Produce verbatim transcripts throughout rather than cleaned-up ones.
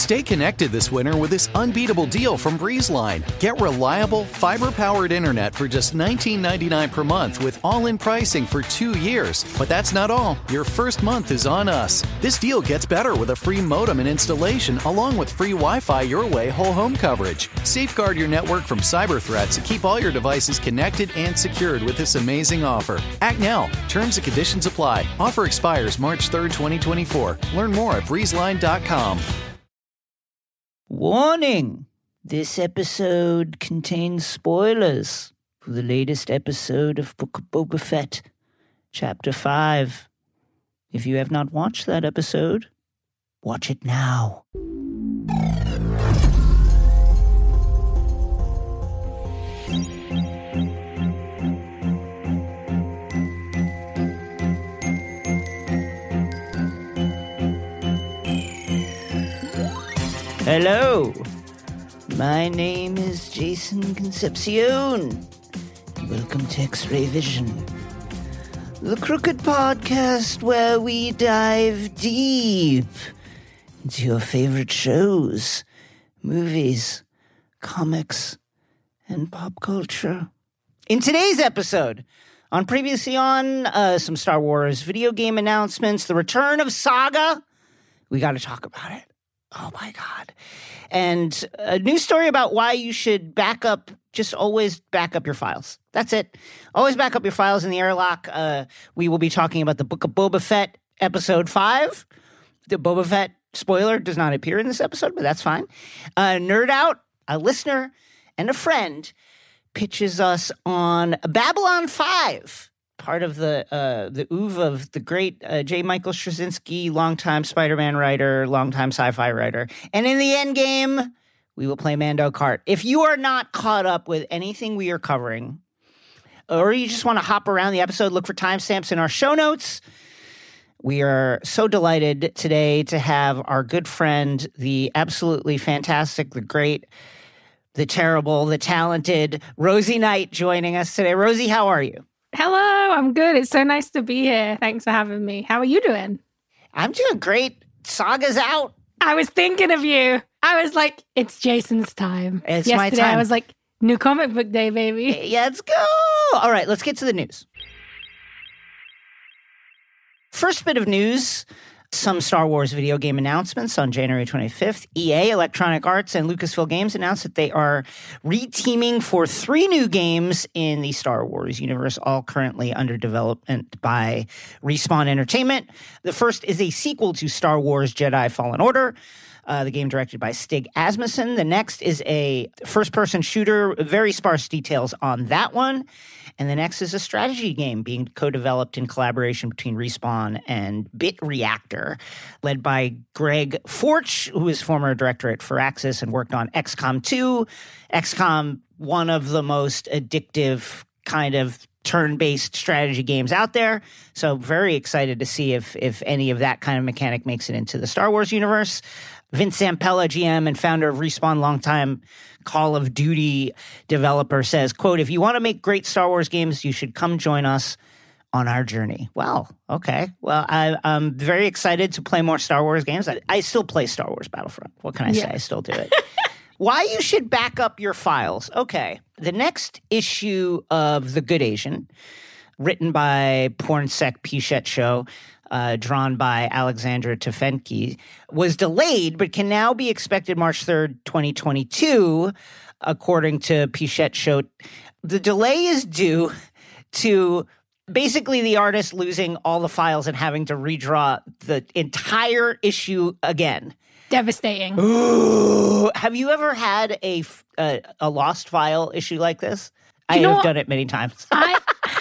Stay connected this winter with this unbeatable deal from BreezeLine. Get reliable, fiber-powered internet for just nineteen ninety-nine per month with all-in pricing for two years. But that's not all. Your first month is on us. This deal gets better with a free modem and installation, along with free Wi-Fi your way whole home coverage. Safeguard your network from cyber threats and keep all your devices connected and secured with this amazing offer. Act now. Terms and conditions apply. Offer expires March third, twenty twenty-four. Learn more at breeze line dot com. Warning! This episode contains spoilers for the latest episode of Book of Boba Fett, Chapter five. If you have not watched that episode, watch it now. Hello, my name is Jason Concepcion. Welcome to X-Ray Vision, the crooked podcast where we dive deep into your favorite shows, movies, comics, and pop culture. In today's episode, on Previously On, uh, some Star Wars video game announcements, the return of Saga. We got to talk about it. Oh, my God. And a new story about why you should back up, just always back up your files. That's it. Always back up your files in the airlock. Uh, we will be talking about the Book of Boba Fett, Episode five. The Boba Fett spoiler does not appear in this episode, but that's fine. Uh, Nerd Out, a listener and a friend, pitches us on Babylon five. Part of the uh, the oeuvre of the great uh, J. Michael Straczynski, longtime Spider-Man writer, longtime sci-fi writer. And in the end game, we will play Mando Kart. If you are not caught up with anything we are covering, or you just want to hop around the episode, look for timestamps in our show notes. We are so delighted today to have our good friend, the absolutely fantastic, the great, the terrible, the talented Rosie Knight joining us today. Rosie, how are you? Hello, I'm good. It's so nice to be here. Thanks for having me. How are you doing? I'm doing great. Saga's out. I was thinking of you. I was like, it's Jason's time. It's Yesterday, my time. I was like, new comic book day, baby. Yeah, let's go. All right, let's get to the news. First bit of news. Some Star Wars video game announcements on January twenty-fifth. E A, Electronic Arts, and Lucasfilm Games announced that they are reteaming for three new games in the Star Wars universe, all currently under development by Respawn Entertainment. The first is a sequel to Star Wars Jedi Fallen Order, uh, the game directed by Stig Asmussen. The next is a first-person shooter, very sparse details on that one. And the next is a strategy game being co-developed in collaboration between Respawn and Bit Reactor, led by Greg Forch, who is former director at Firaxis and worked on X COM two. X COM, one of the most addictive kind of turn-based strategy games out there. So very excited to see if if any of that kind of mechanic makes it into the Star Wars universe. Vince Zampella, G M and founder of Respawn, longtime Call of Duty developer, says, quote, if you want to make great Star Wars games, you should come join us on our journey. Well, okay. Well, I, I'm very excited to play more Star Wars games. I, I still play Star Wars Battlefront. What can I yeah. say? I still do it. Why you should back up your files. Okay. The next issue of The Good Asian, written by Pornsec Pichette Show, Uh, drawn by Alexandra Tefenki, was delayed, but can now be expected March third, twenty twenty-two, according to Pichette Show. The delay is due to basically the artist losing all the files and having to redraw the entire issue again. Devastating. Ooh. Have you ever had a, a, a lost file issue like this? You I have what? done it many times. I,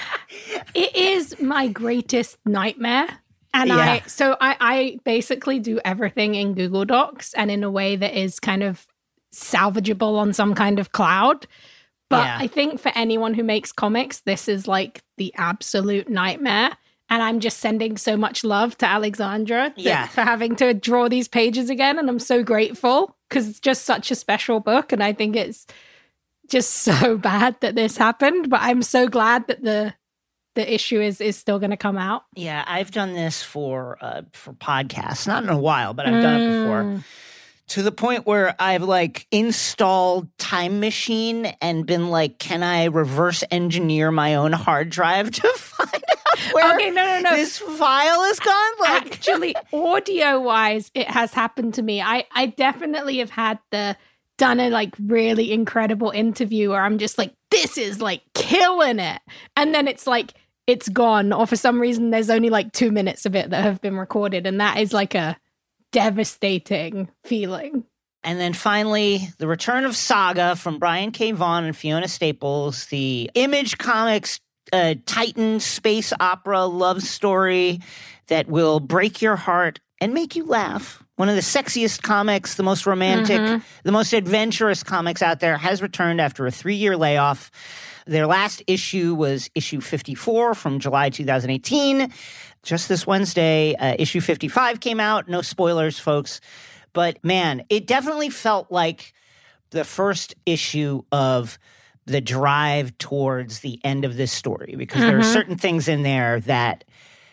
it is my greatest nightmare. And yeah. I, so I, I basically do everything in Google Docs and in a way that is kind of salvageable on some kind of cloud. But yeah. I think for anyone who makes comics, this is like the absolute nightmare. And I'm just sending so much love to Alexandra that, yeah. for having to draw these pages again. And I'm so grateful because it's just such a special book. And I think it's just so bad that this happened. But I'm so glad that the the issue is is still going to come out. Yeah, I've done this for uh, for podcasts, not in a while, but I've done it before. To the point where I've like installed Time Machine and been like, can I reverse engineer my own hard drive to find out where okay, no, no, no. this file is gone? Like, actually, audio-wise, it has happened to me. I, I definitely have had the done a like really incredible interview where I'm just like, this is like killing it. And then it's like, it's gone. Or for some reason, there's only like two minutes of it that have been recorded. And that is like a devastating feeling. And then finally, the return of Saga from Brian K. Vaughan and Fiona Staples, the Image Comics uh, Titan space opera love story that will break your heart and make you laugh. One of the sexiest comics, the most romantic, mm-hmm. the most adventurous comics out there has returned after a three-year layoff. Their last issue was issue fifty-four from July two thousand eighteen. Just this Wednesday, uh, issue fifty-five came out. No spoilers, folks. But man, it definitely felt like the first issue of the drive towards the end of this story, because mm-hmm. there are certain things in there that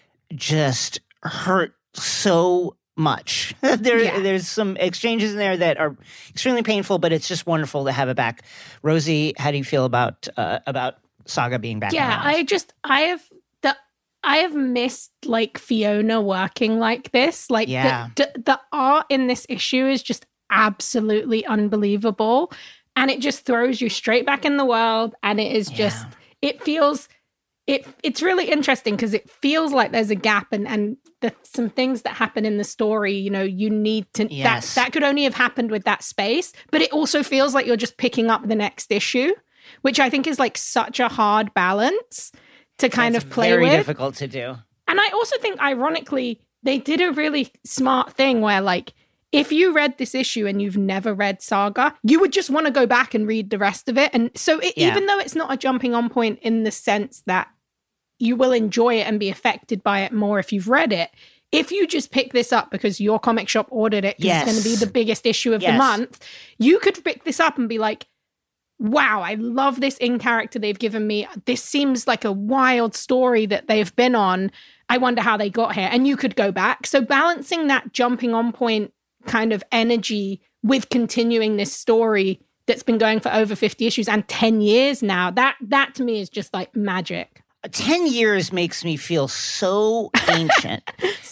just hurt so much. there, yeah. There's some exchanges in there that are extremely painful, but it's just wonderful to have it back. Rosie, how do you feel about uh, about Saga being back? Yeah, I just I have the I have missed like Fiona working like this. Like yeah. the, the the art in this issue is just absolutely unbelievable, and it just throws you straight back in the world. And it is just yeah. it feels it it's really interesting because it feels like there's a gap and and. The, some things that happen in the story, you know, you need to, yes. that, that could only have happened with that space, but it also feels like you're just picking up the next issue, which I think is like such a hard balance to kind That's of play very with. Very difficult to do. And I also think, ironically, they did a really smart thing where like, if you read this issue and you've never read Saga, you would just want to go back and read the rest of it. And so it, yeah. even though it's not a jumping on point in the sense that you will enjoy it and be affected by it more if you've read it. If you just pick this up because your comic shop ordered it because yes. it's going to be the biggest issue of yes. the month, you could pick this up and be like, wow, I love this in character they've given me. This seems like a wild story that they've been on. I wonder how they got here. And you could go back. So balancing that jumping on point kind of energy with continuing this story that's been going for over fifty issues and ten years now, that that to me is just like magic. ten years makes me feel so ancient,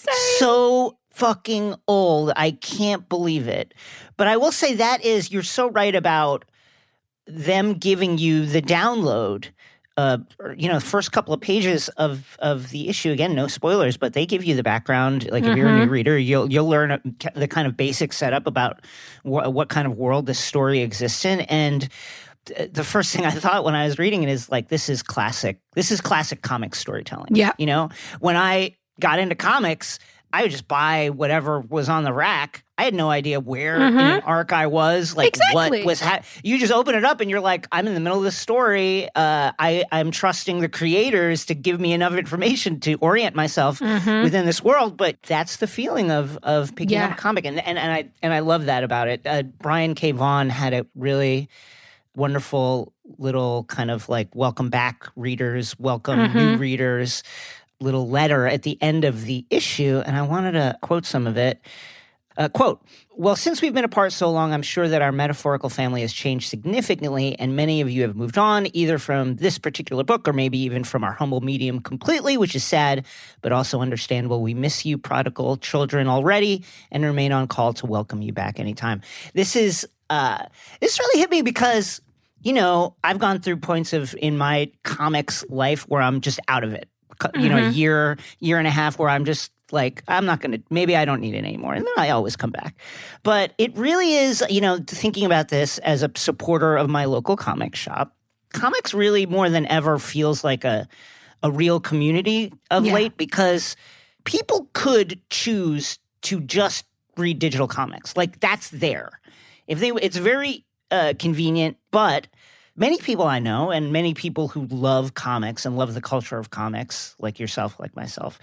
so fucking old. I can't believe it. But I will say that is, you're so right about them giving you the download. Uh, you know, the first couple of pages of, of the issue, again, no spoilers, but they give you the background. Like mm-hmm. if you're a new reader, you'll you'll learn a, the kind of basic setup about wh- what kind of world this story exists in. And the first thing I thought when I was reading it is like, this is classic. This is classic comic storytelling. Yeah. You know, when I got into comics, I would just buy whatever was on the rack. I had no idea where mm-hmm. in an arc I was, like exactly. what was ha- you just open it up and you're like, I'm in the middle of this story. Uh, I, I'm trusting the creators to give me enough information to orient myself mm-hmm. within this world. But that's the feeling of of picking yeah. up a comic. And, and, and, I, and I love that about it. Uh, Brian K. Vaughan had a really wonderful little kind of like welcome back readers, welcome mm-hmm. new readers, little letter at the end of the issue. And I wanted to quote some of it. Uh, quote, well, since we've been apart so long, I'm sure that our metaphorical family has changed significantly, and many of you have moved on, either from this particular book or maybe even from our humble medium completely, which is sad, but also understandable. We miss you, prodigal children, already, and remain on call to welcome you back anytime. This is, uh, this really hit me because, you know, I've gone through points of in my comics life where I'm just out of it. You mm-hmm. know, a year, year and a half where I'm just like, I'm not going to, maybe I don't need it anymore. And then I always come back. But it really is, you know, thinking about this as a supporter of my local comic shop, comics really more than ever feels like a, a real community of yeah. late, because people could choose to just read digital comics. Like that's there. If they, it's very uh, convenient, but many people I know and many people who love comics and love the culture of comics, like yourself, like myself,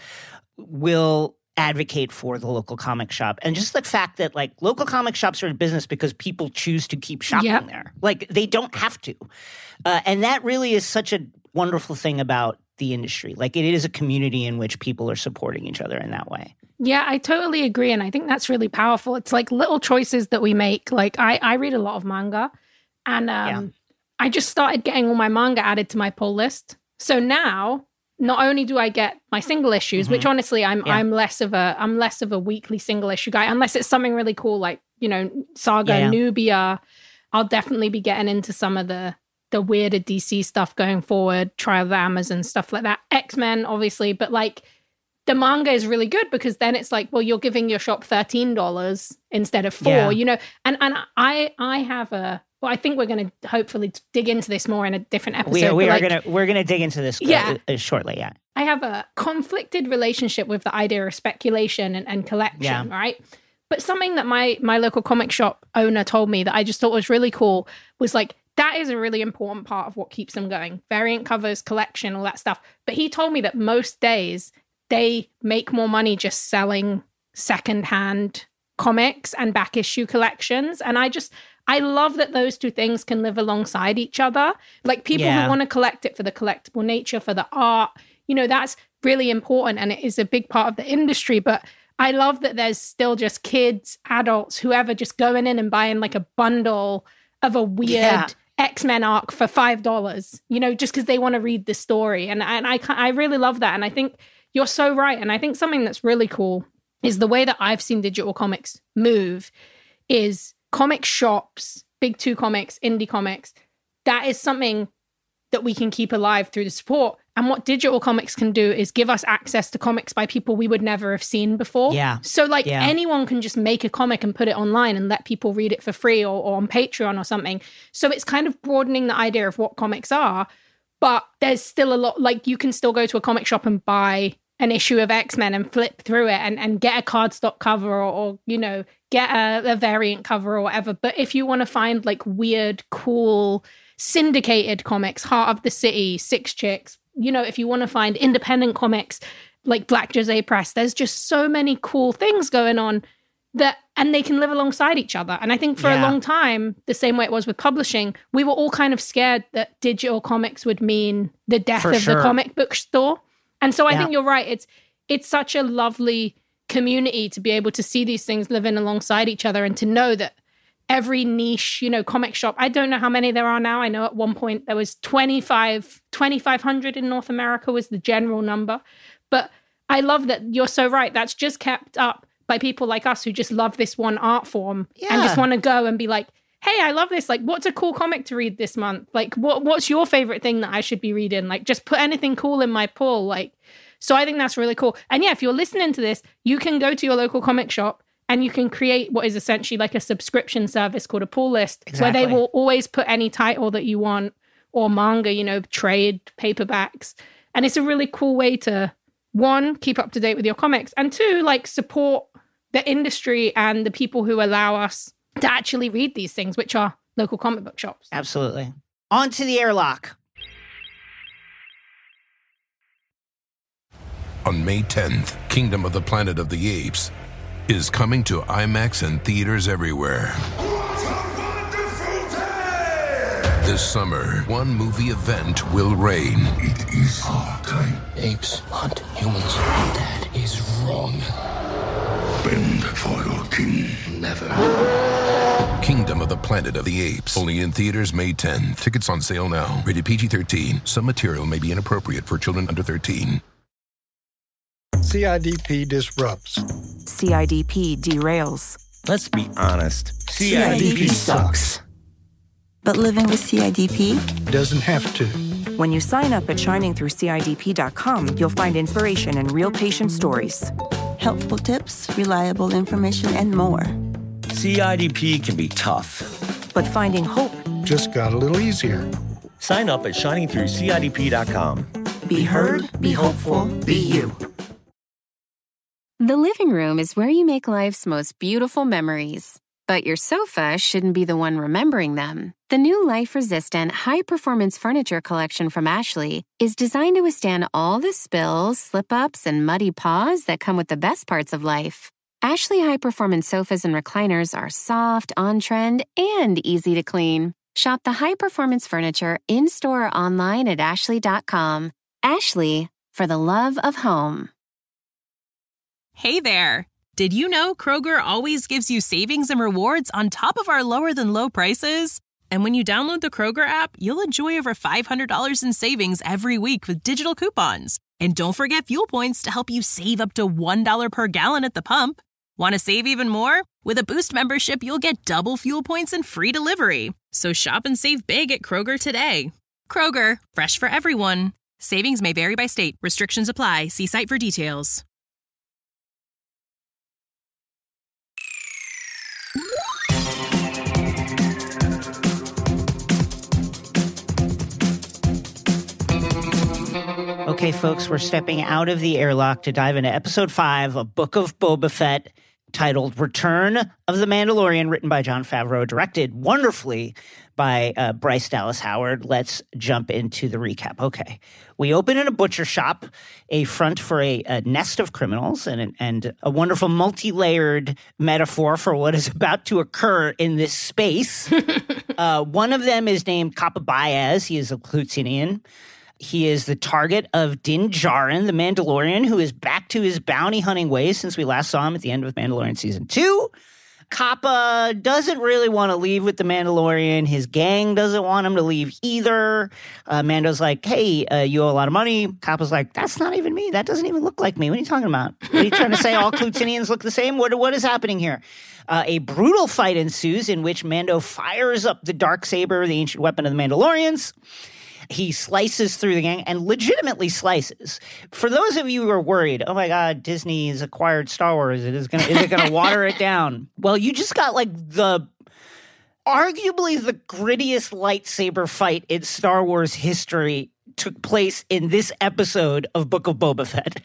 will advocate for the local comic shop. And just the fact that like local comic shops are in business because people choose to keep shopping yep. there. Like they don't have to. Uh, and that really is such a wonderful thing about the industry. Like it is a community in which people are supporting each other in that way. Yeah, I totally agree. And I think that's really powerful. It's like little choices that we make. Like I, I read a lot of manga and um, yeah. I just started getting all my manga added to my pull list. So now not only do I get my single issues, mm-hmm. which honestly I'm yeah. I'm less of a I'm less of a weekly single issue guy, unless it's something really cool like, you know, Saga, yeah, yeah. Nubia. I'll definitely be getting into some of the the weirder D C stuff going forward, Trial of the Amazon, stuff like that. X-Men, obviously, but like the manga is really good because then it's like, well, you're giving your shop thirteen dollars instead of four, yeah. you know? And and I I have a, well, I think we're going to hopefully dig into this more in a different episode. We are, we are like, going to, we're going to dig into this yeah. uh, shortly, yeah. I have a conflicted relationship with the idea of speculation and, and collection, yeah. right? But something that my my local comic shop owner told me that I just thought was really cool was like, that is a really important part of what keeps them going. Variant covers, collection, all that stuff. But he told me that most days they make more money just selling secondhand comics and back issue collections. And I just, I love that those two things can live alongside each other. Like people yeah. who want to collect it for the collectible nature, for the art, you know, that's really important. And it is a big part of the industry. But I love that there's still just kids, adults, whoever just going in and buying like a bundle of a weird yeah. X-Men arc for five dollars, you know, just because they want to read the story. And, and I, I really love that. And I think you're so right. And I think something that's really cool is the way that I've seen digital comics move is comic shops, big two comics, indie comics. That is something that we can keep alive through the support. And what digital comics can do is give us access to comics by people we would never have seen before. Yeah. So like yeah. anyone can just make a comic and put it online and let people read it for free or, or on Patreon or something. So it's kind of broadening the idea of what comics are. But there's still a lot, like you can still go to a comic shop and buy an issue of X-Men and flip through it and, and get a cardstock cover or, or you know, get a, a variant cover or whatever. But if you want to find like weird, cool, syndicated comics, Heart of the City, Six Chicks, you know, if you want to find independent comics like Black Jose Press, there's just so many cool things going on that, and they can live alongside each other. And I think for yeah. a long time, the same way it was with publishing, we were all kind of scared that digital comics would mean the death for of sure. the comic book store. And so I yeah. think you're right. It's it's such a lovely community to be able to see these things living alongside each other and to know that every niche, you know, comic shop, I don't know how many there are now. I know at one point there was twenty-five, twenty-five hundred in North America was the general number. But I love that you're so right. That's just kept up by people like us who just love this one art form yeah. and just want to go and be like, hey, I love this. Like, what's a cool comic to read this month? Like, what what's your favorite thing that I should be reading? Like, just put anything cool in my pull. Like, so I think that's really cool. And yeah, if you're listening to this, you can go to your local comic shop and you can create what is essentially like a subscription service called a pull list, exactly. where they will always put any title that you want or manga, you know, trade paperbacks. And it's a really cool way to, one, keep up to date with your comics, and two, like support the industry and the people who allow us to actually read these things, which are local comic book shops. Absolutely. On to the airlock. On May tenth, Kingdom of the Planet of the Apes is coming to IMAX and theaters everywhere. What a wonderful day! This summer, one movie event will reign. It is our time. Apes hunt humans. That is wrong. Bend for your king. Never. Kingdom of the Planet of the Apes. Only in theaters May tenth. Tickets on sale now. Rated P G thirteen. Some material may be inappropriate for children under thirteen. C I D P disrupts. C I D P derails. Let's be honest. C I D P sucks. But living with C I D P doesn't have to. When you sign up at shining through C I D P dot com, you'll find inspiration and real patient stories. Helpful tips, reliable information, and more. C I D P can be tough. But finding hope just got a little easier. Sign up at shining through C I D P dot com. Be heard, be hopeful, be you. The living room is where you make life's most beautiful memories. But your sofa shouldn't be the one remembering them. The new life-resistant, high-performance furniture collection from Ashley is designed to withstand all the spills, slip-ups, and muddy paws that come with the best parts of life. Ashley high-performance sofas and recliners are soft, on-trend, and easy to clean. Shop the high-performance furniture in-store or online at ashley dot com. Ashley, for the love of home. Hey there. Did you know Kroger always gives you savings and rewards on top of our lower-than-low prices? And when you download the Kroger app, you'll enjoy over five hundred dollars in savings every week with digital coupons. And don't forget fuel points to help you save up to one dollar per gallon at the pump. Want to save even more? With a Boost membership, you'll get double fuel points and free delivery. So shop and save big at Kroger today. Kroger, fresh for everyone. Savings may vary by state. Restrictions apply. See site for details. Okay, folks, we're stepping out of the airlock to dive into episode five of Book of Boba Fett, titled Return of the Mandalorian, written by Jon Favreau, directed wonderfully by uh, Bryce Dallas Howard. Let's jump into the recap. Okay, we open in a butcher shop, a front for a, a nest of criminals, and, and a wonderful multi-layered metaphor for what is about to occur in this space. uh, one of them is named Capa Baez. He is a Clutinian. He is the target of Din Djarin, the Mandalorian, who is back to his bounty hunting ways since we last saw him at the end of Mandalorian Season two. Capa doesn't really want to leave with the Mandalorian. His gang doesn't want him to leave either. Uh, Mando's like, hey, uh, you owe a lot of money. Capa's like, that's not even me. That doesn't even look like me. What are you talking about? What are you trying to say? All Clutinians look the same? What, what is happening here? Uh, a brutal fight ensues in which Mando fires up the Darksaber, the ancient weapon of the Mandalorians. He slices through the gang, and legitimately slices. For those of you who are worried, oh my God, Disney has acquired Star Wars. It is gonna, is it going to water it down? Well, you just got like the, arguably the grittiest lightsaber fight in Star Wars history took place in this episode of Book of Boba Fett.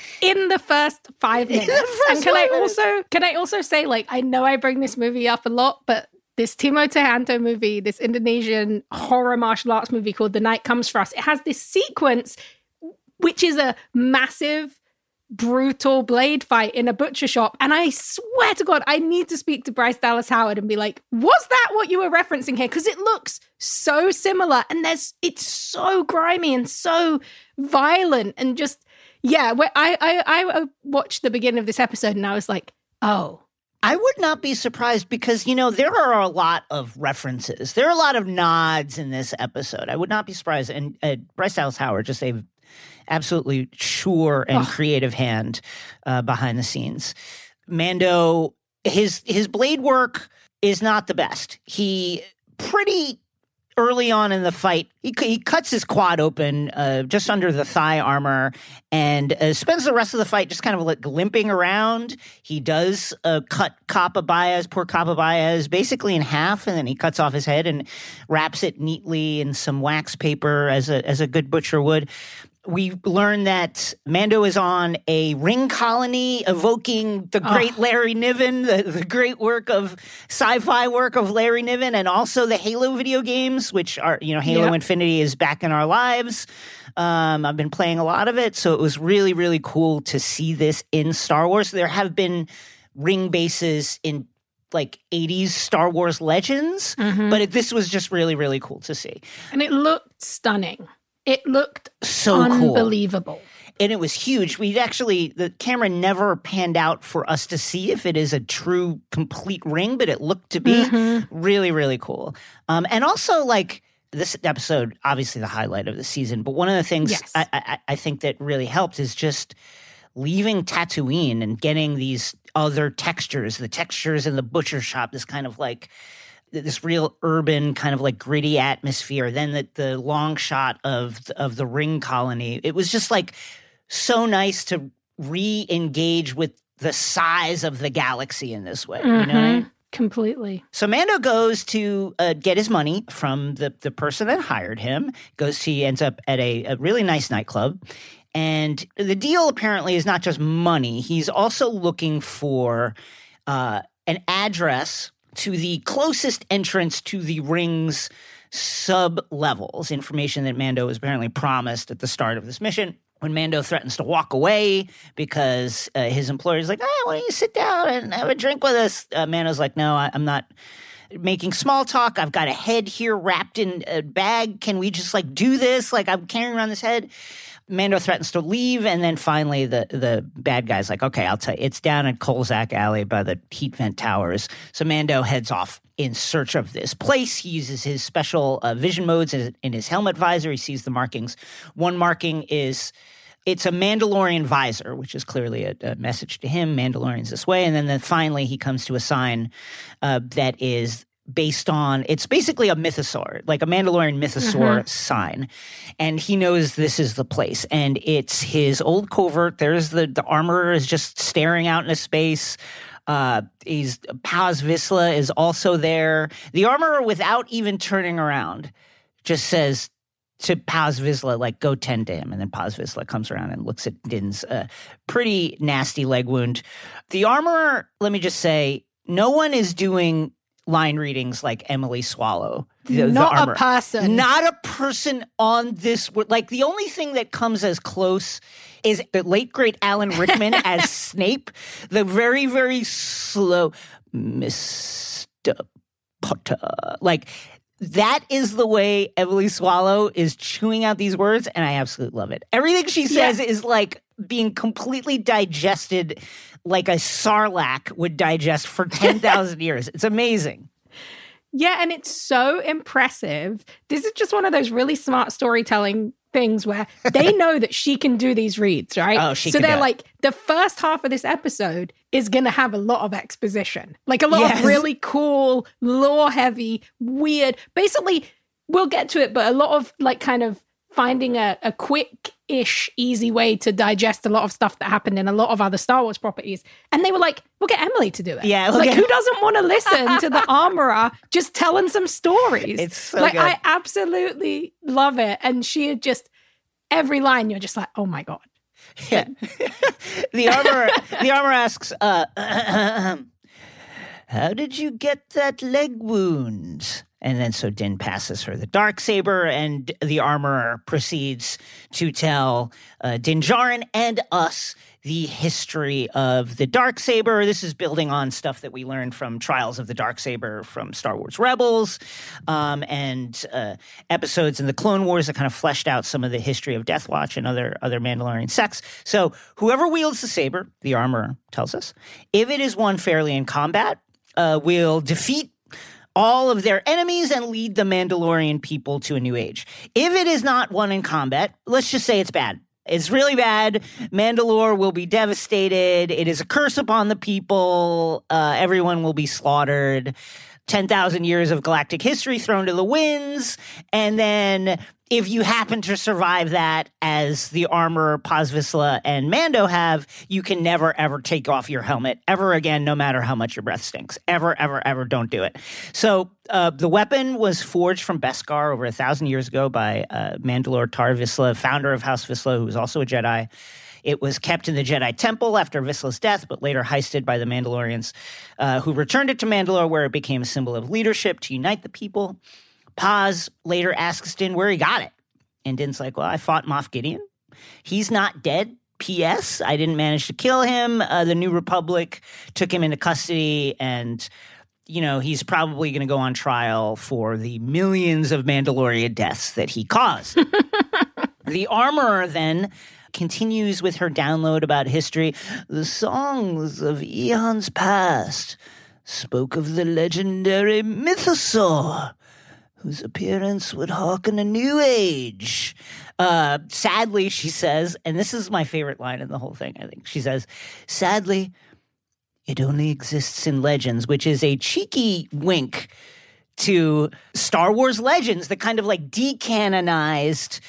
In the first five minutes. First and can five I minutes. also can I also say, like, I know I bring this movie up a lot, but this Timo Tjahjanto movie, this Indonesian horror martial arts movie called The Night Comes For Us, it has this sequence which is a massive, brutal blade fight in a butcher shop. And I swear to God, I need to speak to Bryce Dallas Howard and be like, was that what you were referencing here? Because it looks so similar, and there's it's so grimy and so violent, and just, yeah, where I, I, I watched the beginning of this episode and I was like, oh, I would not be surprised because, you know, there are a lot of references. There are a lot of nods in this episode. I would not be surprised. And uh, Bryce Dallas Howard, just a absolutely sure and oh. creative hand uh, behind the scenes. Mando, his his blade work is not the best. He pretty early on in the fight, he, he cuts his quad open uh, just under the thigh armor and uh, spends the rest of the fight just kind of like limping around. He does uh, cut Capa Baez, poor Capa Baez, basically in half, and then he cuts off his head and wraps it neatly in some wax paper as a as a good butcher would. We learn that Mando is on a ring colony evoking the great oh. Larry Niven, the, the great work of sci-fi work of Larry Niven, and also the Halo video games, which are, you know, Halo yep. Infinity is back in our lives. Um, I've been playing a lot of it, so it was really, really cool to see this in Star Wars. There have been ring bases in like eighties Star Wars Legends, mm-hmm. but it, this was just really, really cool to see. And it looked stunning. It looked so unbelievable. Cool. And it was huge. We actually, the camera never panned out for us to see if it is a true complete ring, but it looked to be mm-hmm. really, really cool. Um, and also, like, this episode, obviously the highlight of the season, but one of the things yes. I, I, I think that really helped is just leaving Tatooine and getting these other textures, the textures in the butcher shop, this kind of like, this real urban kind of like gritty atmosphere. Then the, the long shot of, of the ring colony. It was just like so nice to re-engage with the size of the galaxy in this way. Mm-hmm. You know what I mean? Completely. So Mando goes to uh, get his money from the, the person that hired him. Goes to, he ends up at a, a really nice nightclub. And the deal apparently is not just money. He's also looking for uh, an address to the closest entrance to the ring's sub-levels, information that Mando was apparently promised at the start of this mission. When Mando threatens to walk away because uh, his employer's like, oh, why don't you sit down and have a drink with us? Uh, Mando's like, no, I, I'm not making small talk. I've got a head here wrapped in a bag. Can we just, like, do this? Like, I'm carrying around this head. Mando threatens to leave, and then finally the, the bad guy's like, okay, I'll tell you, it's down in Kolzak Alley by the heat vent towers. So Mando heads off in search of this place. He uses his special uh, vision modes in, in his helmet visor. He sees the markings. One marking is, it's a Mandalorian visor, which is clearly a, a message to him, Mandalorian's this way. And then, then finally he comes to a sign uh, that is based on, it's basically a mythosaur, like a Mandalorian mythosaur mm-hmm. sign. And he knows this is the place. And it's his old covert. There's the, the armorer is just staring out into space. Uh, he's, Paz Vizsla is also there. The armorer, without even turning around, just says to Paz Vizsla, like, go tend to him. And then Paz Vizsla comes around and looks at Din's uh, pretty nasty leg wound. The armorer, let me just say, no one is doing line readings like Emily Swallow. The, Not the armor. a person. Not a person on this. Like, the only thing that comes as close is the late, great Alan Rickman as Snape. The very, very slow Mister Potter. Like, that is the way Emily Swallow is chewing out these words, and I absolutely love it. Everything she says yeah. is like being completely digested like a sarlacc would digest for ten thousand years. It's amazing. Yeah, and it's so impressive. This is just one of those really smart storytelling things where they know that she can do these reads, right? Oh, she so can they're do it. like, the first half of this episode is going to have a lot of exposition. Like a lot Yes. of really cool, lore-heavy, weird. Basically, we'll get to it, but a lot of like kind of finding a, a quick-ish, easy way to digest a lot of stuff that happened in a lot of other Star Wars properties. And they were like, we'll get Emily to do it. Yeah, we'll like, get- who doesn't want to listen to the armorer just telling some stories? It's so like, good. I absolutely love it. And she had just, every line, you're just like, oh my God. Yeah. the armor the armor asks, uh, how did you get that leg wound? And then so Din passes her the Darksaber, and the armorer proceeds to tell uh, Din Djarin and us the history of the Darksaber. This is building on stuff that we learned from Trials of the Darksaber from Star Wars Rebels, um, and uh, episodes in the Clone Wars that kind of fleshed out some of the history of Death Watch and other, other Mandalorian sects. So whoever wields the saber, the armorer tells us, if it is won fairly in combat, uh, will defeat all of their enemies and lead the Mandalorian people to a new age. If it is not won in combat, let's just say it's bad. It's really bad. Mandalore will be devastated. It is a curse upon the people. Uh, everyone will be slaughtered. ten thousand years of galactic history thrown to the winds. And then if you happen to survive that, as the armorer, Paz Vizsla, and Mando have, you can never, ever take off your helmet ever again, no matter how much your breath stinks. Ever, ever, ever don't do it. So uh, the weapon was forged from Beskar over a thousand years ago by uh, Mandalore Tar Vizsla, founder of House Vizsla, who was also a Jedi. It was kept in the Jedi Temple after Vizsla's death, but later heisted by the Mandalorians, uh, who returned it to Mandalore, where it became a symbol of leadership to unite the people. Paz later asks Din where he got it. And Din's like, well, I fought Moff Gideon. He's not dead. P S. I didn't manage to kill him. Uh, the New Republic took him into custody, and, you know, he's probably going to go on trial for the millions of Mandalorian deaths that he caused. The armorer then continues with her download about history. The songs of eons past spoke of the legendary Mythosaur, whose appearance would harken a new age. Uh, sadly, she says, and this is my favorite line in the whole thing, I think. She says, sadly, it only exists in legends, which is a cheeky wink to Star Wars Legends, the kind of like decanonized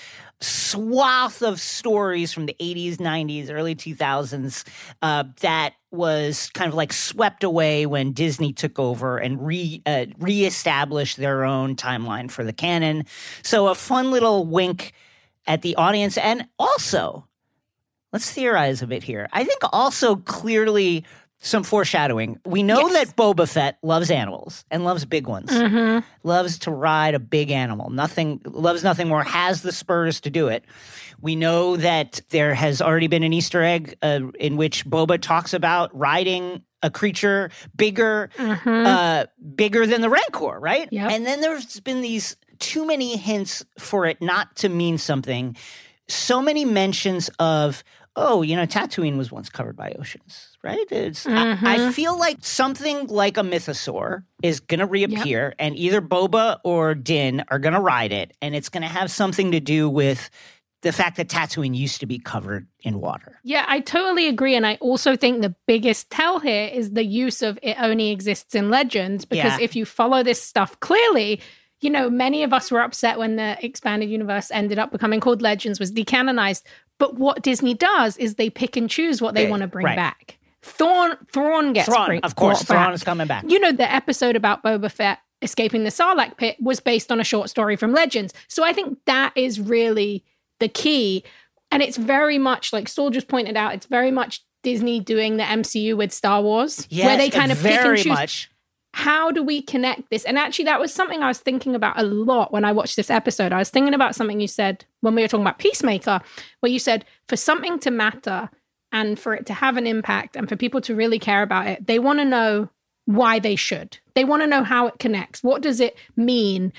swath of stories from the eighties, nineties, early two thousands uh, that was kind of like swept away when Disney took over and re uh, reestablished their own timeline for the canon. So a fun little wink at the audience. And also, let's theorize a bit here. I think also clearly some foreshadowing. We know yes. that Boba Fett loves animals and loves big ones. Mm-hmm. Loves to ride a big animal. Nothing loves nothing more, has the spurs to do it. We know that there has already been an Easter egg uh, in which Boba talks about riding a creature bigger, mm-hmm. uh, bigger than the Rancor, right? Yep. And then there's been these too many hints for it not to mean something. so many mentions of, oh, you know, Tatooine was once covered by oceans, right? It's, mm-hmm. I, I feel like something like a mythosaur is going to reappear, yep. and either Boba or Din are going to ride it, and it's going to have something to do with the fact that Tatooine used to be covered in water. Yeah, I totally agree. And I also think the biggest tell here is the use of it only exists in Legends, because Yeah. if you follow this stuff clearly, you know, many of us were upset when the expanded universe ended up becoming called Legends, was decanonized. But what Disney does is they pick and choose what they They- want to bring right. back. Thrawn, Thrawn gets Thrawn, bring, of course, brought Thrawn back. is coming back. You know, the episode about Boba Fett escaping the Sarlacc pit was based on a short story from Legends. So I think that is really the key. And it's very much, like Saul just pointed out, it's very much Disney doing the M C U with Star Wars, Yes, where they kind of pick and very choose. much. How do we connect this? And actually, that was something I was thinking about a lot when I watched this episode. I was thinking about something you said when we were talking about Peacemaker, where you said for something to matter and for it to have an impact and for people to really care about it, they want to know why they should. They want to know how it connects. What does it mean?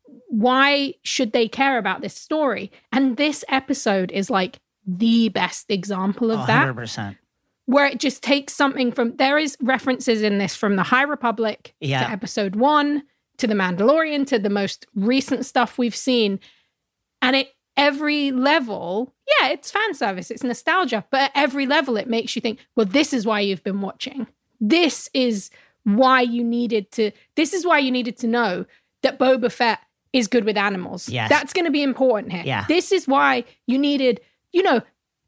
Why should they care about this story? And this episode is like the best example of one that. hundred percent. Where it just takes something from, there is references in this from the High Republic Yeah. to episode one, to the Mandalorian, to the most recent stuff we've seen. And at every level, yeah, it's fan service, it's nostalgia, but at every level it makes you think, well, this is why you've been watching. This is why you needed to, this is why you needed to know that Boba Fett is good with animals. Yes. That's going to be important here. Yeah. This is why you needed, you know,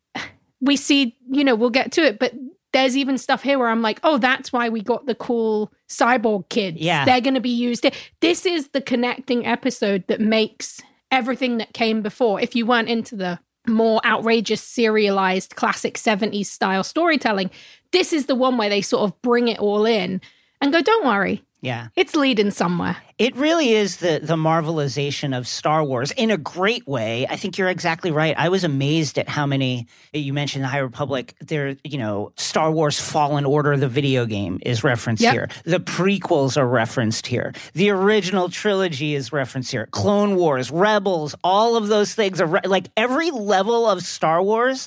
we see, you know, we'll get to it, but there's even stuff here where I'm like, oh, that's why we got the cool cyborg kids. Yeah. They're going to be used. This is the connecting episode that makes everything that came before. If you weren't into the more outrageous, serialized, classic seventies style storytelling, this is the one where they sort of bring it all in and go, don't worry. Yeah. It's leading somewhere. It really is the the marvelization of Star Wars in a great way. I think you're exactly right. I was amazed at how many, you mentioned the High Republic, there, you know, Star Wars Fallen Order, the video game, is referenced Yep. here. The prequels are referenced here. The original trilogy is referenced here. Clone Wars, Rebels, all of those things are re- like every level of Star Wars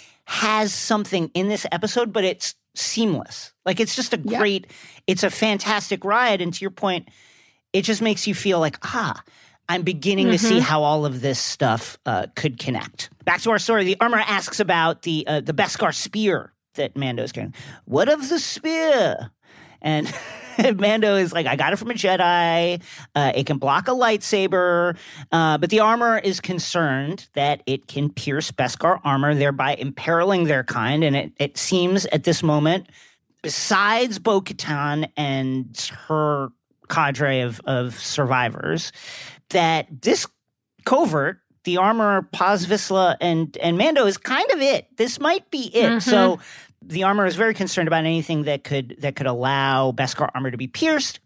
has something in this episode, but it's seamless. Like it's just a Yeah. great, it's a fantastic ride. And to your point, it just makes you feel like, ah, I'm beginning to see Mhm. how all of this stuff uh, could connect. Back to our story. The armor asks about the uh, the Beskar spear that Mando's carrying. What of the spear? And Mando is like, I got it from a Jedi. Uh, it can block a lightsaber. Uh, but the armor is concerned that it can pierce Beskar armor, thereby imperiling their kind. And it, it seems at this moment, besides Bo-Katan and her cadre of, of survivors, that this covert, the armor, Paz Vizsla, and, and Mando is kind of it. This might be it. Mhm. So the armor is very concerned about anything that could that could allow Beskar armor to be pierced.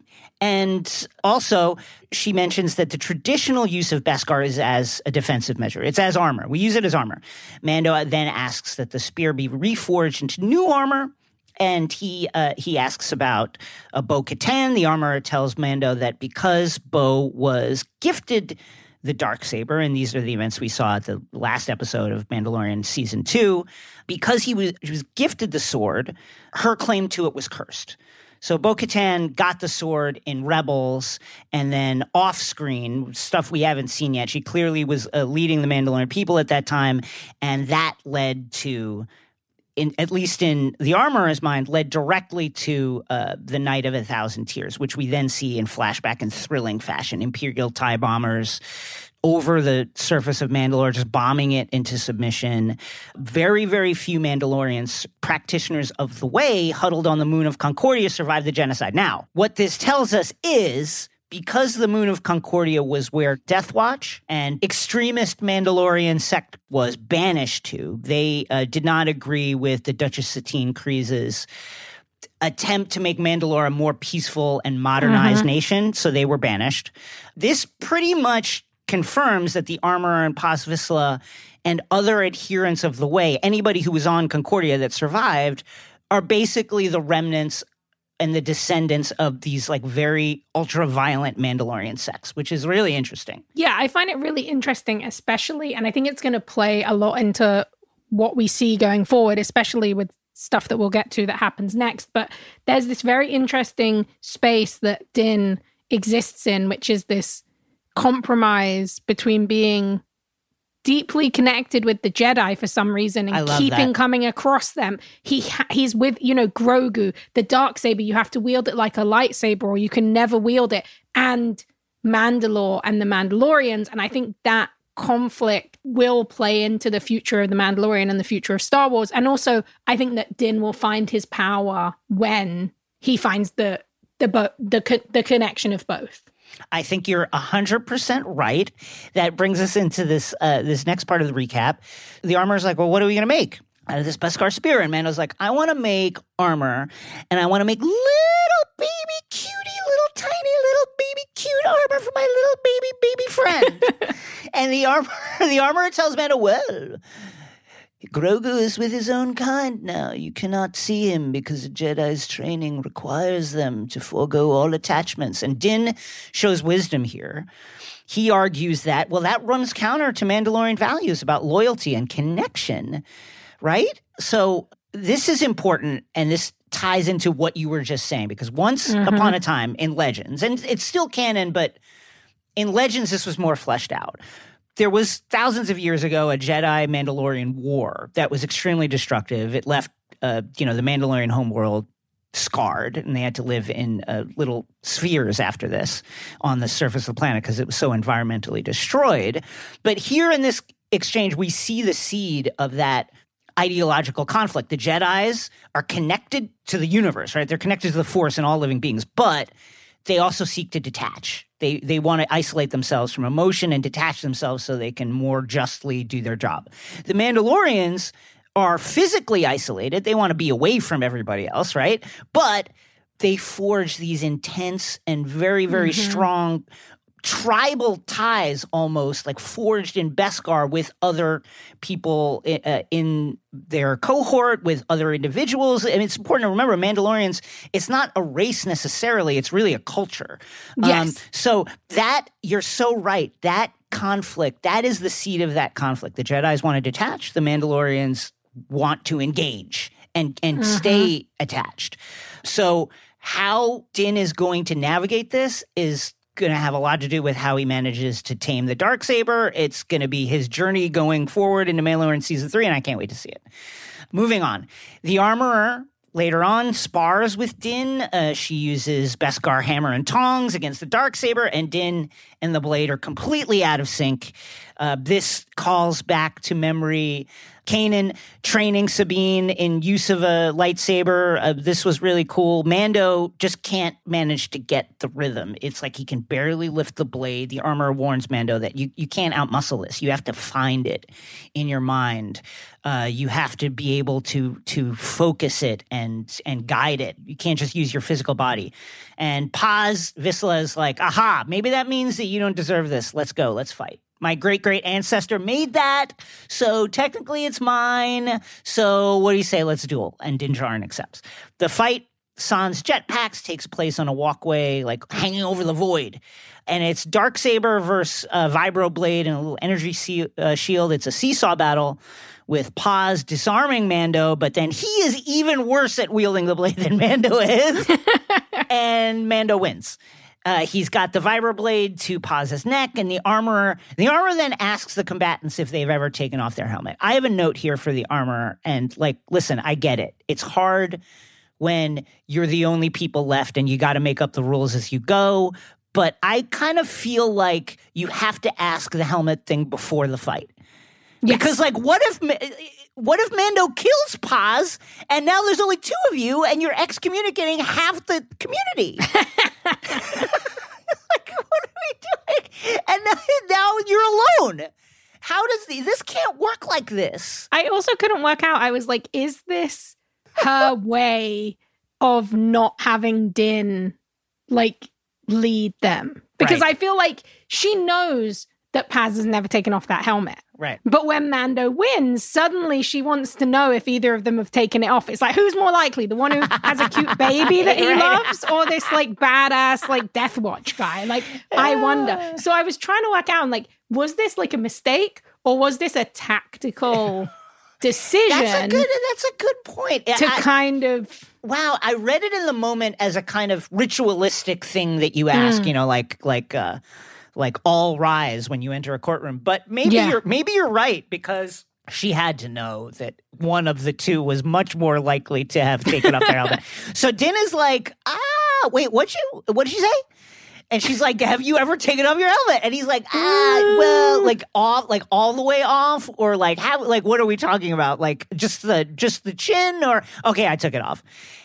And also, she mentions that the traditional use of Beskar is as a defensive measure. It's as armor. We use it as armor. Mando then asks that the spear be reforged into new armor. And he uh, he asks about uh, Bo-Katan. The armorer tells Mando that because Bo was gifted the Darksaber, and these are the events we saw at the last episode of Mandalorian Season two, because he was, he was gifted the sword, her claim to it was cursed. So Bo-Katan got the sword in Rebels, and then off-screen, stuff we haven't seen yet, she clearly was uh, leading the Mandalorian people at that time, and that led to... In, at least in the armorer's mind, led directly to uh, the Night of a Thousand Tears, which we then see in flashback and thrilling fashion. Imperial TIE bombers over the surface of Mandalore, just bombing it into submission. Very, very few Mandalorians, practitioners of the way, huddled on the moon of Concordia, survived the genocide. Now, what this tells us is... because the moon of Concordia was where Death Watch and extremist Mandalorian sect was banished to, they uh, did not agree with the Duchess Satine Kryze's attempt to make Mandalore a more peaceful and modernized Mhm. nation, so they were banished. This pretty much confirms that the armorer and Paz Vizsla and other adherents of the way, anybody who was on Concordia that survived, are basically the remnants and the descendants of these like very ultra-violent Mandalorian sects, which is really interesting. Yeah, I find it really interesting, especially, and I think it's going to play a lot into what we see going forward, especially with stuff that we'll get to that happens next. But there's this very interesting space that Din exists in, which is this compromise between being deeply connected with the Jedi for some reason and keeping that. coming across them. He ha- he's with, you know, Grogu, the Darksaber. You have to wield it like a lightsaber or you can never wield it. And Mandalore and the Mandalorians. And I think that conflict will play into the future of the Mandalorian and the future of Star Wars. And also, I think that Din will find his power when he finds the the bo- the co- the connection of both. I think you're one hundred percent right. That brings us into this uh, this next part of the recap. The armor's like, well, what are we going to make out of this Beskar spear? And Mando's like, I want to make armor, and I want to make little baby cutie, little tiny little baby cute armor for my little baby baby friend. And the armor, the armorer tells Mando, well, Grogu is with his own kind now. You cannot see him because the Jedi's training requires them to forego all attachments. And Din shows wisdom here. He argues that, well, that runs counter to Mandalorian values about loyalty and connection, right? So this is important, and this ties into what you were just saying, because once mm-hmm. upon a time in Legends, and it's still canon, but in Legends this was more fleshed out. There was thousands of years ago a Jedi-Mandalorian war that was extremely destructive. It left, uh, you know, the Mandalorian homeworld scarred, and they had to live in uh, little spheres after this on the surface of the planet because it was so environmentally destroyed. But here in this exchange, we see the seed of that ideological conflict. The Jedis are connected to the universe, right? They're connected to the Force and all living beings, but they also seek to detach. They they want to isolate themselves from emotion and detach themselves so they can more justly do their job. The Mandalorians are physically isolated. They want to be away from everybody else, right? But they forge these intense and very, very mm-hmm. strong tribal ties, almost like forged in Beskar with other people uh, in their cohort, with other individuals. And it's important to remember, Mandalorians, it's not a race necessarily, it's really a culture. Yes. Um, so that, you're so right, that conflict, that is the seed of that conflict. The Jedis want to detach, the Mandalorians want to engage and, and mm-hmm. stay attached. So how Din is going to navigate this is going to have a lot to do with how he manages to tame the Darksaber. It's going to be his journey going forward into Mandalorian Season three, and I can't wait to see it. Moving on. The Armorer later on spars with Din. Uh, she uses Beskar hammer and tongs against the Darksaber, and Din and the blade are completely out of sync. Uh, this calls back to memory Kanan training Sabine in use of a lightsaber. Uh, this was really cool. Mando just can't manage to get the rhythm. It's like he can barely lift the blade. The armor warns Mando that you, you can't outmuscle this. You have to find it in your mind. Uh, you have to be able to to focus it and and guide it. You can't just use your physical body. And Paz Vizsla is like, aha, maybe that means that you don't deserve this. Let's go. Let's fight. My great-great ancestor made that, so technically it's mine. So what do you say? Let's duel. And Din Djarin accepts. The fight, sans jetpacks, takes place on a walkway, like hanging over the void. And it's Darksaber versus uh, Vibroblade and a little energy see- uh, shield. It's a seesaw battle with Paz disarming Mando, but then he is even worse at wielding the blade than Mando is. And Mando wins. Uh, he's got the vibroblade to Paz's neck, and the armorer. The armorer then asks the combatants if they've ever taken off their helmet. I have a note here for the armorer, and like, listen, I get it. It's hard when you're the only people left, and you got to make up the rules as you go. But I kind of feel like you have to ask the helmet thing before the fight, yes. Because like, what if? What if Mando kills Paz, and now there's only two of you, and you're excommunicating half the community? Like, what are we doing? And now, now you're alone. How does the, this can't work like this? I also couldn't work out. I was like, is this her way of not having Din, like, lead them? Because right. I feel like she knows that Paz has never taken off that helmet. Right. But when Mando wins, suddenly she wants to know if either of them have taken it off. It's like, who's more likely? The one who has a cute baby that he right. loves, or this like badass like Death Watch guy? Like, I wonder. So I was trying to work out, like, was this like a mistake, or was this a tactical decision? That's a good, that's a good point. To I, kind of... Wow, I read it in the moment as a kind of ritualistic thing that you ask, mm. you know, like, like, uh, like all rise when you enter a courtroom. But maybe yeah. you're maybe you're right, because she had to know that one of the two was much more likely to have taken off their helmet. So Din is like, ah, wait, what you what did she say? And she's like, have you ever taken off your helmet? And he's like, ah, well, like off, like all the way off, or like how, like what are we talking about? Like just the just the chin, or okay, I took it off.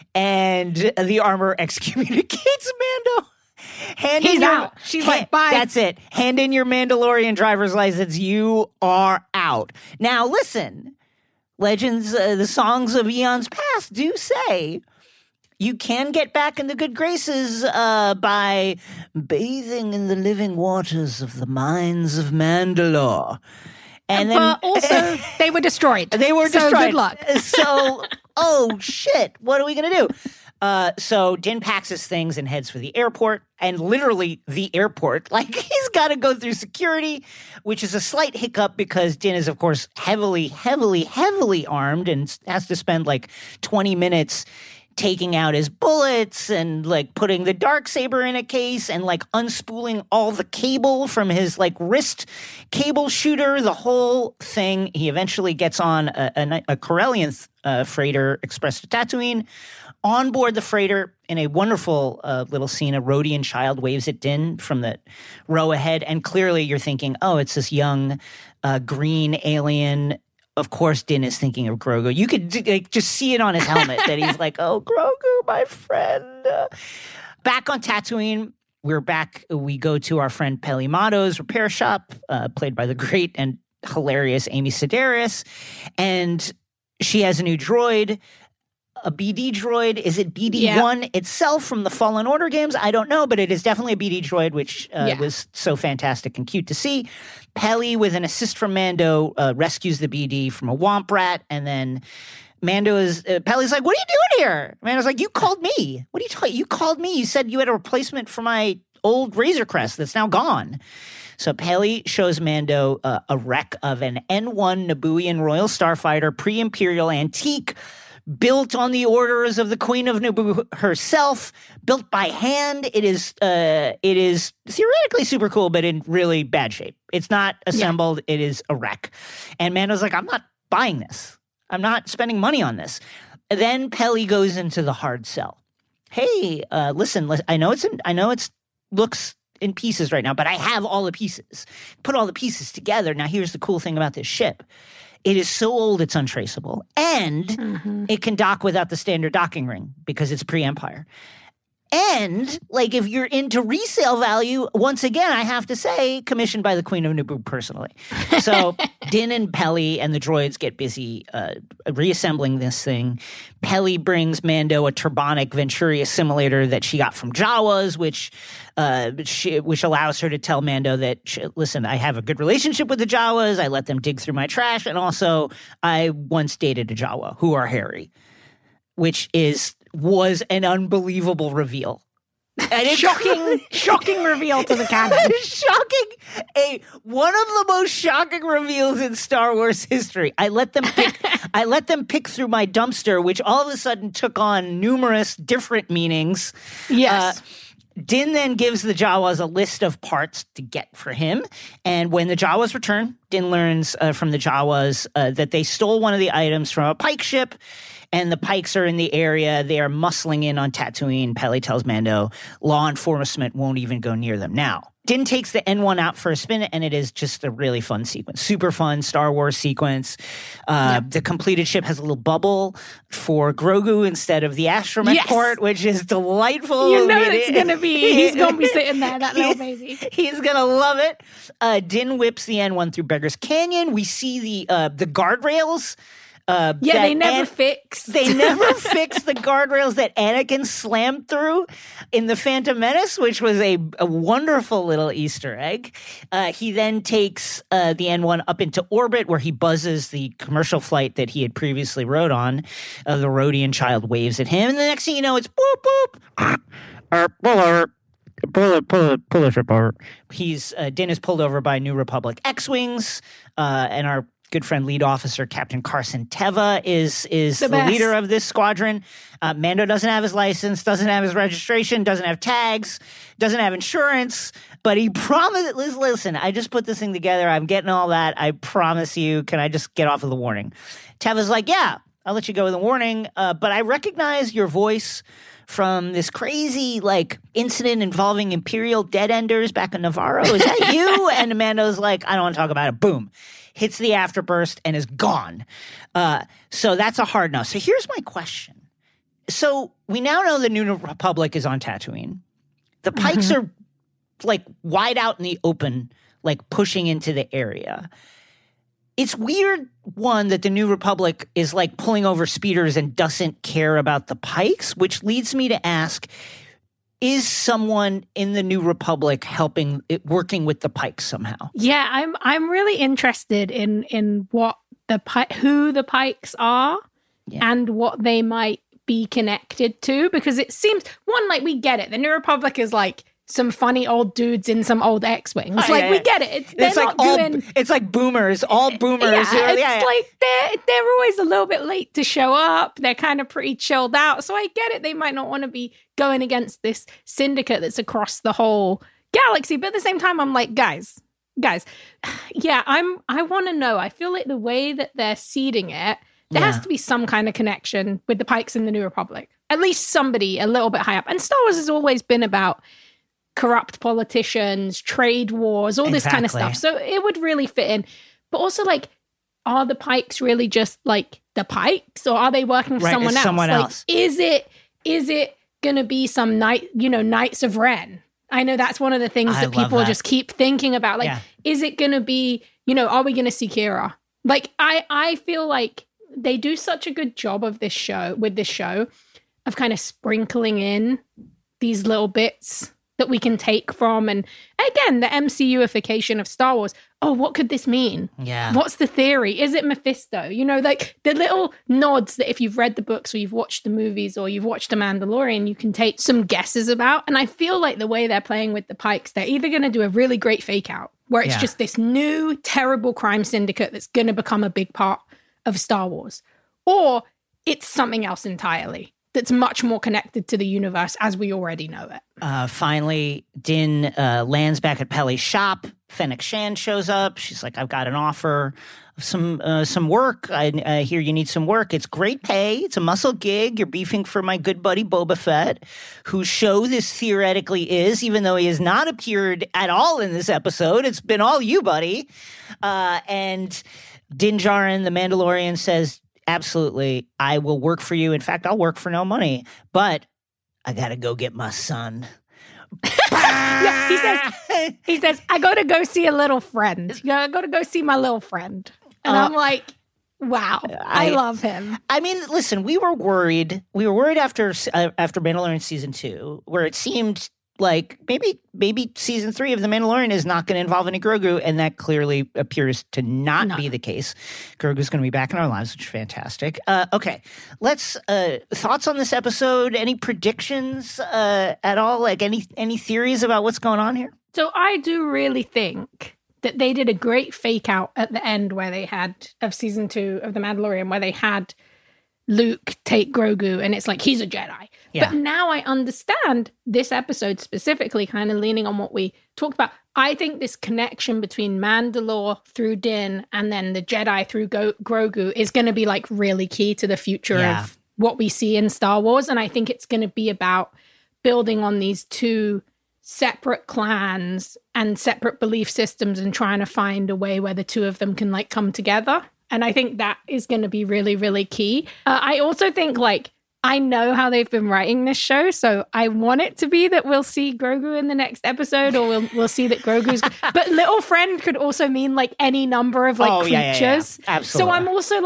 And the armor excommunicates Mando. Hand He's in your, out. She's hand, like, bye. That's it. Hand in your Mandalorian driver's license. You are out. Now, listen, legends, uh, the songs of eons past do say you can get back in the good graces uh, by bathing in the living waters of the mines of Mandalore. And then, but also, they were destroyed. They were so destroyed. Good luck. So, oh shit, what are we going to do? Uh, so Din packs his things and heads for the airport, and literally the airport. Like, he's got to go through security, which is a slight hiccup because Din is, of course, heavily, heavily, heavily armed and has to spend like twenty minutes taking out his bullets and like putting the Darksaber in a case and like unspooling all the cable from his like wrist cable shooter, the whole thing. He eventually gets on a, a, a Corellian uh, freighter express to Tatooine. On board the freighter, in a wonderful uh, little scene, a Rodian child waves at Din from the row ahead, and clearly you're thinking, oh, it's this young uh, green alien. Of course, Din is thinking of Grogu. You could like, just see it on his helmet that he's like, oh, Grogu, my friend. Uh, back on Tatooine, we're back. We go to our friend Peli Motto's repair shop, uh, played by the great and hilarious Amy Sedaris, and she has a new droid. A B D droid. Is it B D one yeah. itself from the Fallen Order games? I don't know, but it is definitely a B D droid, which uh, yeah. was so fantastic and cute to see. Peli, with an assist from Mando, uh, rescues the B D from a womp rat, and then Mando is, uh, Peli's like, what are you doing here? Mando's like, you called me. What are you talking? You called me. You said you had a replacement for my old Razor Crest that's now gone. So Peli shows Mando uh, a wreck of an N one Nabooian Royal Starfighter, pre-Imperial antique, built on the orders of the Queen of Naboo herself, built by hand. It is uh, it is theoretically super cool, but in really bad shape. It's not assembled. Yeah. It is a wreck. And Mando's like, I'm not buying this. I'm not spending money on this. And then Peli goes into the hard sell. Hey, uh, listen, I know it's in, I know it's looks in pieces right now, but I have all the pieces. Put all the pieces together. Now, here's the cool thing about this ship. It is so old it's untraceable, and mm-hmm. it can dock without the standard docking ring because it's pre-Empire. And, like, if you're into resale value, once again, I have to say, commissioned by the Queen of Naboo personally. So Din and Peli and the droids get busy uh, reassembling this thing. Peli brings Mando a Turbonic Venturia simulator that she got from Jawas, which uh, she, which allows her to tell Mando that, she, listen, I have a good relationship with the Jawas. I let them dig through my trash. And also, I once dated a Jawa who are hairy, which is... was an unbelievable reveal. And shocking, shocking reveal to the canon. Shocking. A, one of the most shocking reveals in Star Wars history. I let them pick, I let them pick through my dumpster, which all of a sudden took on numerous different meanings. Yes. Uh, Din then gives the Jawas a list of parts to get for him. And when the Jawas return, Din learns uh, from the Jawas uh, that they stole one of the items from a Pike ship. And the Pikes are in the area. They are muscling in on Tatooine. Peli tells Mando law enforcement won't even go near them. Now, Din takes the N one out for a spin, and it is just a really fun sequence. Super fun Star Wars sequence. Uh, yep. The completed ship has a little bubble for Grogu instead of the astromech yes. port, which is delightful. You know it's going to be, he's going to be sitting there, that little baby. He's going to love it. Uh, Din whips the N one through Beggar's Canyon. We see the uh, the guardrails Uh, yeah, they never An- fixed. They never fixed the guardrails that Anakin slammed through in The Phantom Menace, which was a, a wonderful little Easter egg. Uh, he then takes uh, the N one up into orbit, where he buzzes the commercial flight that he had previously rode on. Uh, the Rhodian child waves at him, and the next thing you know, it's boop, boop. uh, pull over. Pull it, pull it, pull the ship over. He's, uh, Din is pulled over by New Republic X-Wings, uh, and our good friend lead officer Captain Carson Teva is is the, the leader of this squadron. Uh, Mando doesn't have his license, doesn't have his registration, doesn't have tags, doesn't have insurance, but he promised, listen, I just put this thing together. I'm getting all that. I promise you. Can I just get off of the warning? Teva's like, yeah, I'll let you go with the warning, uh, but I recognize your voice from this crazy, like, incident involving Imperial dead enders back in Navarro. Is that you? And Amando's like, I don't want to talk about it. Boom. Hits the afterburst and is gone. Uh, so that's a hard no. So here's my question. So we now know the New Republic is on Tatooine. The Pikes mm-hmm. are, like, wide out in the open, like, pushing into the area. It's weird, one, that the New Republic is like pulling over speeders and doesn't care about the Pikes, which leads me to ask, is someone in the New Republic helping, it, working with the Pikes somehow? Yeah, I'm I'm really interested in in what the who the Pikes are yeah. and what they might be connected to, because it seems, one, like, we get it. The New Republic is like some funny old dudes in some old X-Wings. Oh, like, yeah, we yeah. get it. It's, they're it's not like all, doing... It's like boomers, all boomers. Yeah, yeah, it's yeah, yeah. like they're, they're always a little bit late to show up. They're kind of pretty chilled out. So I get it. They might not want to be going against this syndicate that's across the whole galaxy. But at the same time, I'm like, guys, guys, yeah, I'm, I want to know. I feel like the way that they're seeding it, there yeah. has to be some kind of connection with the Pikes in the New Republic. At least somebody a little bit high up. And Star Wars has always been about corrupt politicians, trade wars, all this exactly. kind of stuff. So it would really fit in. But also, like, are the Pikes really just, like, the Pikes? Or are they working for right, someone else? Someone like, else. Is it, is it going to be some night, you know, Knights of Ren? I know that's one of the things I that people that. just keep thinking about. Like, yeah. is it going to be, you know, are we going to see Kira? Like, I, I feel like they do such a good job of this show, with this show, of kind of sprinkling in these little bits that we can take from. And again, the M C U-ification of Star Wars. Oh, what could this mean? Yeah. What's the theory? Is it Mephisto? You know, like the little nods that if you've read the books or you've watched the movies or you've watched The Mandalorian, you can take some guesses about. And I feel like the way they're playing with the Pikes, they're either going to do a really great fake out where it's yeah. just this new, terrible crime syndicate that's going to become a big part of Star Wars, or it's something else entirely that's much more connected to the universe as we already know it. Uh, finally, Din uh, lands back at Peli's shop. Fennec Shand shows up. She's like, I've got an offer of some uh, some work. I uh, hear you need some work. It's great pay. It's a muscle gig. You're beefing for my good buddy Boba Fett, whose show this theoretically is, even though he has not appeared at all in this episode. It's been all you, buddy. Uh, and Din Djarin, the Mandalorian, says, absolutely, I will work for you. In fact, I'll work for no money, but I gotta go get my son. yeah, he says, he says, I gotta go see a little friend. Yeah, I gotta go see my little friend. And uh, I'm like, wow, I, I love him. I mean, listen, we were worried. We were worried after uh, after Mandalorian season two, where it seemed like maybe maybe season three of The Mandalorian is not going to involve any Grogu, and that clearly appears to not no. be the case. Grogu's going to be back in our lives, which is fantastic. Uh, okay, let's uh, thoughts on this episode. Any predictions uh, at all? Like any any theories about what's going on here? So I do really think that they did a great fake out at the end where they had of season two of The Mandalorian, where they had Luke take Grogu, and it's like he's a Jedi. Yeah. But now I understand this episode specifically, kind of leaning on what we talked about. I think this connection between Mandalore through Din and then the Jedi through Go- Grogu is going to be like really key to the future yeah. of what we see in Star Wars. And I think it's going to be about building on these two separate clans and separate belief systems and trying to find a way where the two of them can like come together. And I think that is going to be really, really key. Uh, I also think like, I know how they've been writing this show, so I want it to be that we'll see Grogu in the next episode, or we'll we'll see that Grogu's. But little friend could also mean like any number of like oh, creatures. Yeah, yeah, yeah. Absolutely. So I'm also like,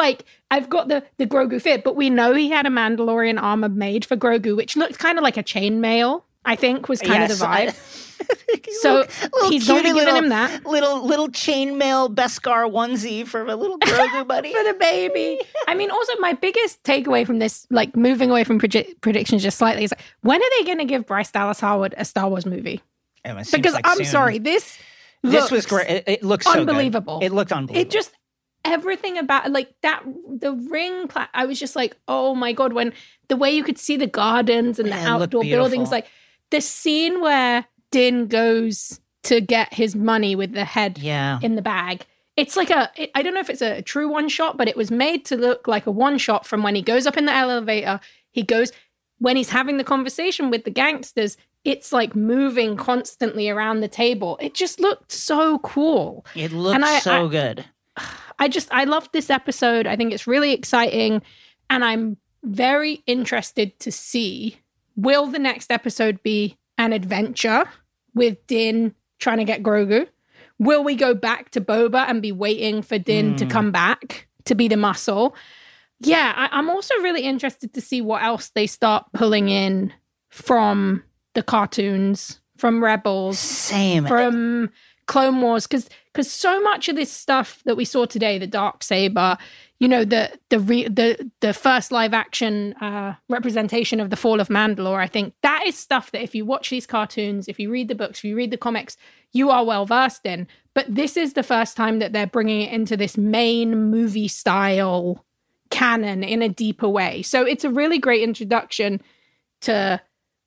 I've got the the Grogu fit, but we know he had a Mandalorian armor made for Grogu, which looked kind of like a chainmail, I think, was kind yes, of the vibe. I, so little, he's already given him that. Little little chainmail Beskar onesie for a little Grogu buddy. For the baby. I mean, also my biggest takeaway from this, like moving away from proje- predictions just slightly, is like, when are they going to give Bryce Dallas Howard a Star Wars movie? Because like I'm soon. sorry, this This was great. It, it looks so unbelievable. Good. It looked unbelievable. It just, everything about, like, that, the ring, cla- I was just like, oh my God, when the way you could see the gardens and the Man, outdoor buildings, like, the scene where Din goes to get his money with the head yeah. in the bag. It's like a, it, I don't know if it's a true one shot, but it was made to look like a one shot from when he goes up in the elevator, he goes, when he's having the conversation with the gangsters, it's like moving constantly around the table. It just looked so cool. It looked I, so I, good. I just, I loved this episode. I think it's really exciting. And I'm very interested to see, will the next episode be an adventure with Din trying to get Grogu? Will we go back to Boba and be waiting for Din mm. to come back to be the muscle? Yeah, I, I'm also really interested to see what else they start pulling in from the cartoons, from Rebels, same from Clone Wars, because because so much of this stuff that we saw today, the Darksaber, you know, the the re, the the first live action uh, representation of the Fall of Mandalore, I think that is stuff that if you watch these cartoons, if you read the books, if you read the comics, you are well versed in. But this is the first time that they're bringing it into this main movie style canon in a deeper way. So it's a really great introduction to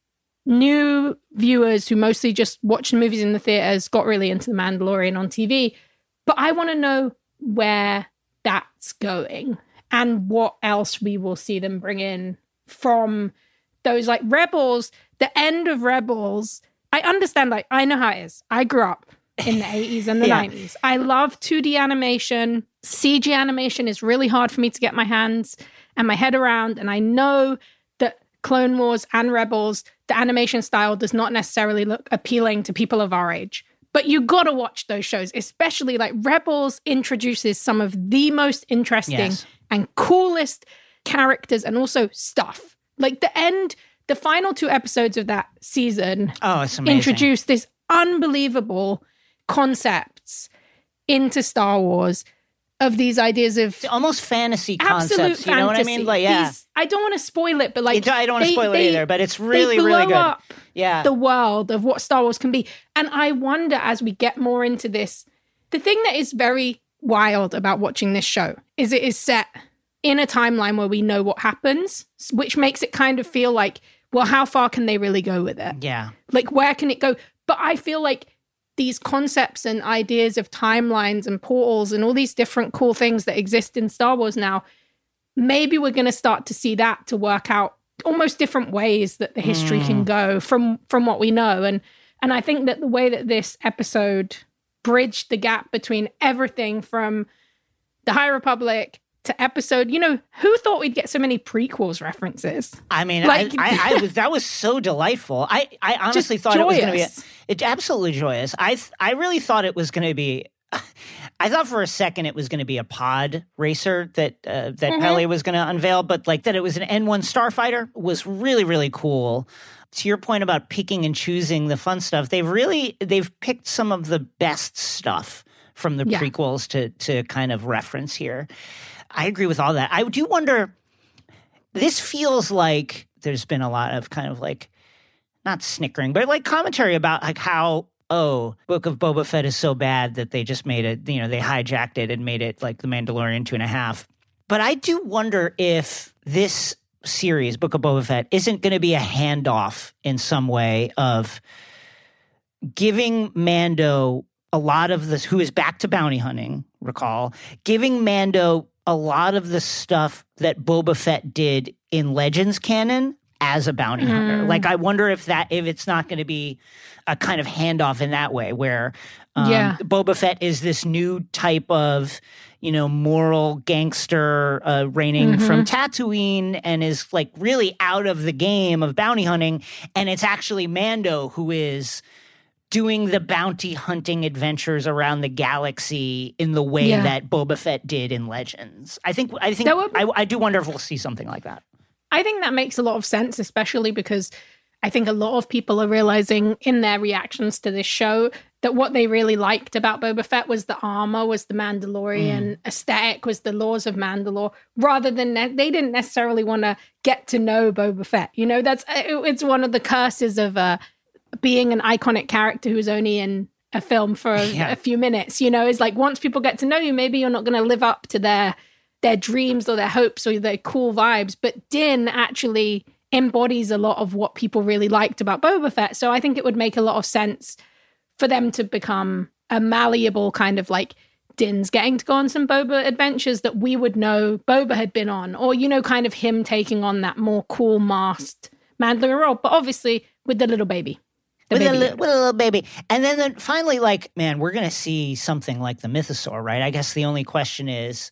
new viewers who mostly just watched movies in the theaters, got really into The Mandalorian on T V. But I want to know where that's going and what else we will see them bring in from those, like, Rebels, the end of Rebels. I understand, like, I know how it is. I grew up in the eighties and the yeah. nineties. I love two D animation. C G animation is really hard for me to get my hands and my head around. And I know that Clone Wars and Rebels, the animation style does not necessarily look appealing to people of our age. But you got to watch those shows, especially, like, Rebels introduces some of the most interesting yes. and coolest characters and also stuff. Like, the end, the final two episodes of that season oh, it's amazing. introduced this unbelievable concepts into Star Wars of these ideas of it's almost fantasy concepts. You know what I mean? Like, yeah. These, I don't want to spoil it, but like I don't want to spoil it either. But it's really, they blow really good. Up yeah, the world of what Star Wars can be, and I wonder as we get more into this, the thing that is very wild about watching this show is it is set in a timeline where we know what happens, which makes it kind of feel like, well, how far can they really go with it? Yeah, like where can it go? But I feel like these concepts and ideas of timelines and portals and all these different cool things that exist in Star Wars now, maybe we're going to start to see that to work out almost different ways that the history mm. can go from from what we know. And and I think that the way that this episode bridged the gap between everything from the High Republic to episode, you know, who thought we'd get so many prequels references? I mean, like, I, I, I was that was so delightful. I, I honestly thought joyous. it was going to be a, it's absolutely joyous. I I really thought it was going to be. I thought for a second it was going to be a pod racer that uh, that mm-hmm. Peli was going to unveil, but like that it was an N one starfighter was really really cool. To your point about picking and choosing the fun stuff, they've really they've picked some of the best stuff from the yeah. prequels to to kind of reference here. I agree with all that. I do wonder, this feels like there's been a lot of kind of like, not snickering, but like commentary about like how, oh, Book of Boba Fett is so bad that they just made it, you know, they hijacked it and made it like The Mandalorian two and a half. But I do wonder if this series, Book of Boba Fett, isn't going to be a handoff in some way of giving Mando a lot of this, who is back to bounty hunting, recall, giving Mando a lot of the stuff that Boba Fett did in Legends canon as a bounty mm. hunter. Like, I wonder if that, if it's not going to be a kind of handoff in that way, where um, yeah. Boba Fett is this new type of, you know, moral gangster uh, reigning mm-hmm. from Tatooine and is like really out of the game of bounty hunting. And it's actually Mando who is doing the bounty hunting adventures around the galaxy in the way Yeah. that Boba Fett did in Legends. I think I think would- I, I do wonder if we'll see something like that. I think that makes a lot of sense, especially because I think a lot of people are realizing in their reactions to this show that what they really liked about Boba Fett was the armor, was the Mandalorian aesthetic, was the laws of Mandalore, rather than ne- they didn't necessarily want to get to know Boba Fett. You know, that's it, it's one of the curses of uh, being an iconic character who's only in a film for a, Yeah. a few minutes. You know, is like once people get to know you, maybe you're not going to live up to their their dreams or their hopes or their cool vibes. But Din actually embodies a lot of what people really liked about Boba Fett. So I think it would make a lot of sense for them to become a malleable kind of like Din's getting to go on some Boba adventures that we would know Boba had been on, or, you know, kind of him taking on that more cool masked Mandalorian role, but obviously with the little baby. The With a, baby li- Yoda. with a little baby. And then, then finally, like, man, we're going to see something like the Mythosaur, right? I guess the only question is,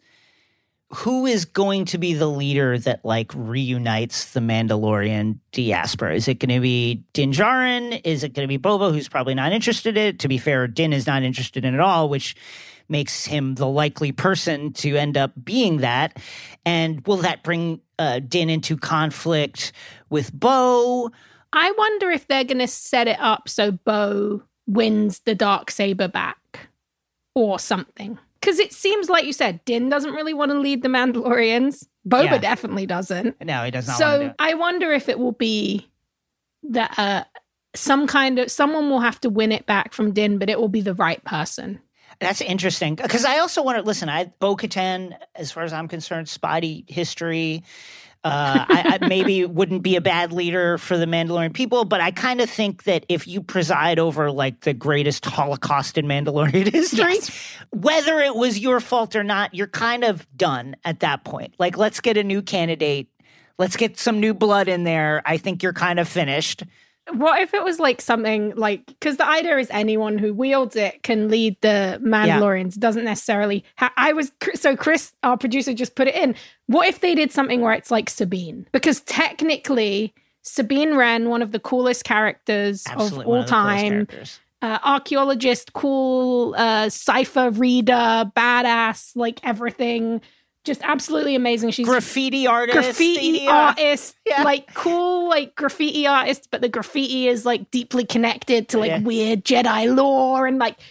who is going to be the leader that, like, reunites the Mandalorian diaspora? Is it going to be Din Djarin? Is it going to be Boba, who's probably not interested in it? To be fair, Din is not interested in it at all, which makes him the likely person to end up being that. And will that bring uh, Din into conflict with Bo? I wonder if they're going to set it up so Bo wins the Darksaber back or something. Because it seems like you said, Din doesn't really want to lead the Mandalorians. Boba Yeah. definitely doesn't. No, he does not want to do So it. I wonder if it will be that uh, some kind of, someone will have to win it back from Din, but it will be the right person. That's interesting. Because I also want to, listen, I Bo-Katan, as far as I'm concerned, spotty history. Uh, I, I maybe wouldn't be a bad leader for the Mandalorian people, but I kind of think that if you preside over like the greatest Holocaust in Mandalorian history, Yes. whether it was your fault or not, you're kind of done at that point. Like, let's get a new candidate. Let's get some new blood in there. I think you're kind of finished. What if it was like something like, because the idea is anyone who wields it can lead the Mandalorians, doesn't necessarily. Ha- I was, so Chris, our producer, just put it in. What if they did something where it's like Sabine? Because technically, Sabine Wren, one of the coolest characters Absolutely of one all of the coolest time, characters. uh, archaeologist, cool, uh, cipher reader, badass, like everything. Just absolutely amazing. She's Graffiti artist. graffiti yeah. artist, Yeah. like cool, like graffiti artist, but the graffiti is like deeply connected to like Yeah. weird Jedi lore, and like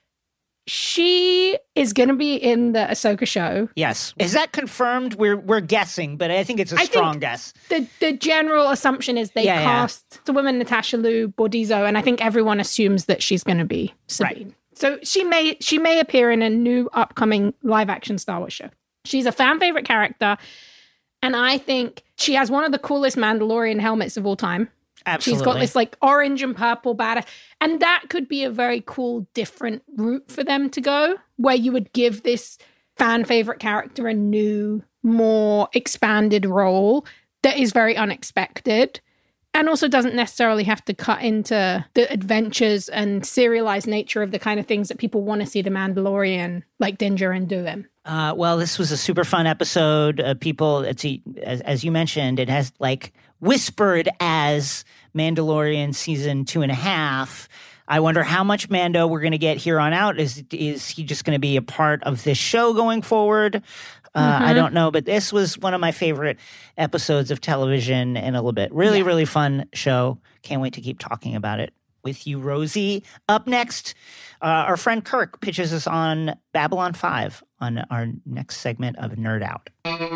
she is going to be in the Ahsoka show. Yes. Is that confirmed? We're we're guessing, but I think it's a I strong think guess. The the general assumption is they Yeah, yeah. cast the woman Natasha Liu Bordizzo, and I think everyone assumes that she's going to be Sabine. Right. So she may she may appear in a new upcoming live action Star Wars show. She's a fan favorite character, and I think she has one of the coolest Mandalorian helmets of all time. Absolutely. She's got this like orange and purple badass, and that could be a very cool, different route for them to go, where you would give this fan favorite character a new, more expanded role that is very unexpected. And also doesn't necessarily have to cut into the adventures and serialized nature of the kind of things that people want to see the Mandalorian, like Din Djarin, doing. Uh, well, this was a super fun episode. Uh, people, it's a, as, as you mentioned, it has like whispered as Mandalorian season two and a half. I wonder how much Mando we're going to get here on out. Is is he just going to be a part of this show going forward? Uh, Mm-hmm. I don't know, but this was one of my favorite episodes of television in a little bit. Really, Yeah. really fun show. Can't wait to keep talking about it with you, Rosie. Up next, uh, our friend Kirk pitches us on Babylon five on our next segment of Nerd Out.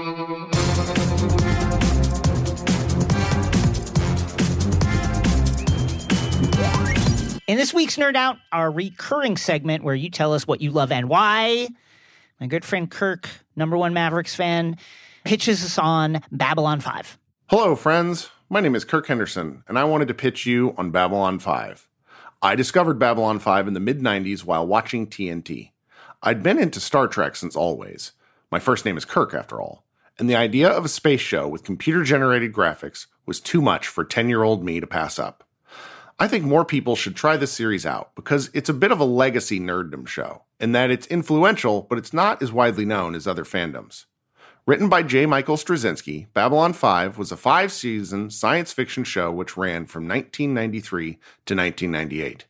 In this week's Nerd Out, our recurring segment where you tell us what you love and why, my good friend Kirk, number one Mavericks fan, pitches us on Babylon five. Hello, friends. My name is Kirk Henderson, and I wanted to pitch you on Babylon five. I discovered Babylon five in the mid nineties while watching T N T. I'd been into Star Trek since always. My first name is Kirk, after all. And the idea of a space show with computer-generated graphics was too much for ten-year-old me to pass up. I think more people should try this series out because it's a bit of a legacy nerddom show, in that it's influential, but it's not as widely known as other fandoms. Written by J. Michael Straczynski, Babylon five was a five-season science fiction show which ran from nineteen ninety-three to nineteen ninety-eight.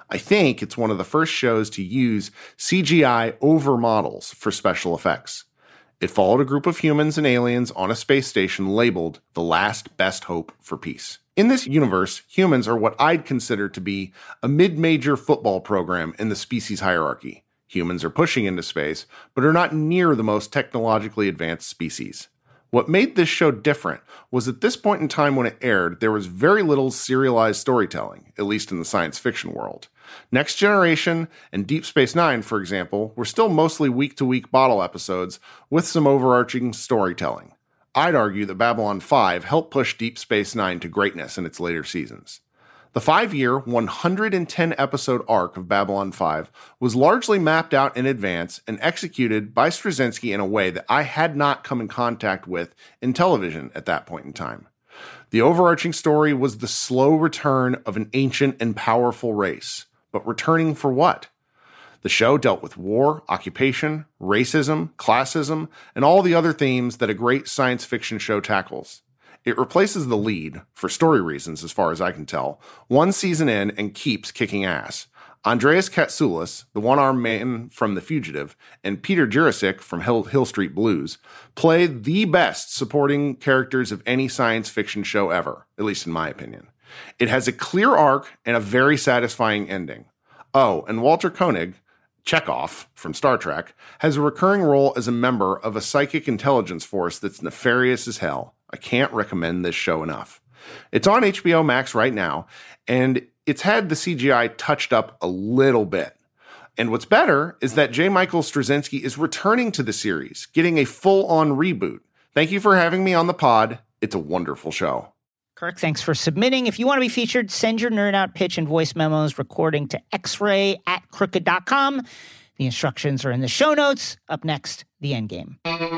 I think it's one of the first shows to use C G I over models for special effects. It followed a group of humans and aliens on a space station labeled the last best hope for peace. In this universe, humans are what I'd consider to be a mid-major football program in the species hierarchy. Humans are pushing into space, but are not near the most technologically advanced species. What made this show different was at this point in time when it aired, there was very little serialized storytelling, at least in the science fiction world. Next Generation and Deep Space Nine, for example, were still mostly week-to-week bottle episodes with some overarching storytelling. I'd argue that Babylon five helped push Deep Space Nine to greatness in its later seasons. The five-year, one hundred ten episode arc of Babylon five was largely mapped out in advance and executed by Straczynski in a way that I had not come in contact with in television at that point in time. The overarching story was the slow return of an ancient and powerful race. But returning for what? The show dealt with war, occupation, racism, classism, and all the other themes that a great science fiction show tackles. It replaces the lead, for story reasons as far as I can tell, one season in and keeps kicking ass. Andreas Katsoulis, the one-armed man from The Fugitive, and Peter Jurasik from Hill, Hill Street Blues play the best supporting characters of any science fiction show ever, at least in my opinion. It has a clear arc and a very satisfying ending. Oh, and Walter Koenig, Chekhov from Star Trek, has a recurring role as a member of a psychic intelligence force that's nefarious as hell. I can't recommend this show enough. It's on H B O Max right now, and it's had the C G I touched up a little bit. And what's better is that J. Michael Straczynski is returning to the series, getting a full-on reboot. Thank you for having me on the pod. It's a wonderful show. Kirk, thanks for submitting. If you want to be featured, send your nerd out pitch and voice memos recording to xray at crooked dot com. The instructions are in the show notes. Up next, the Endgame.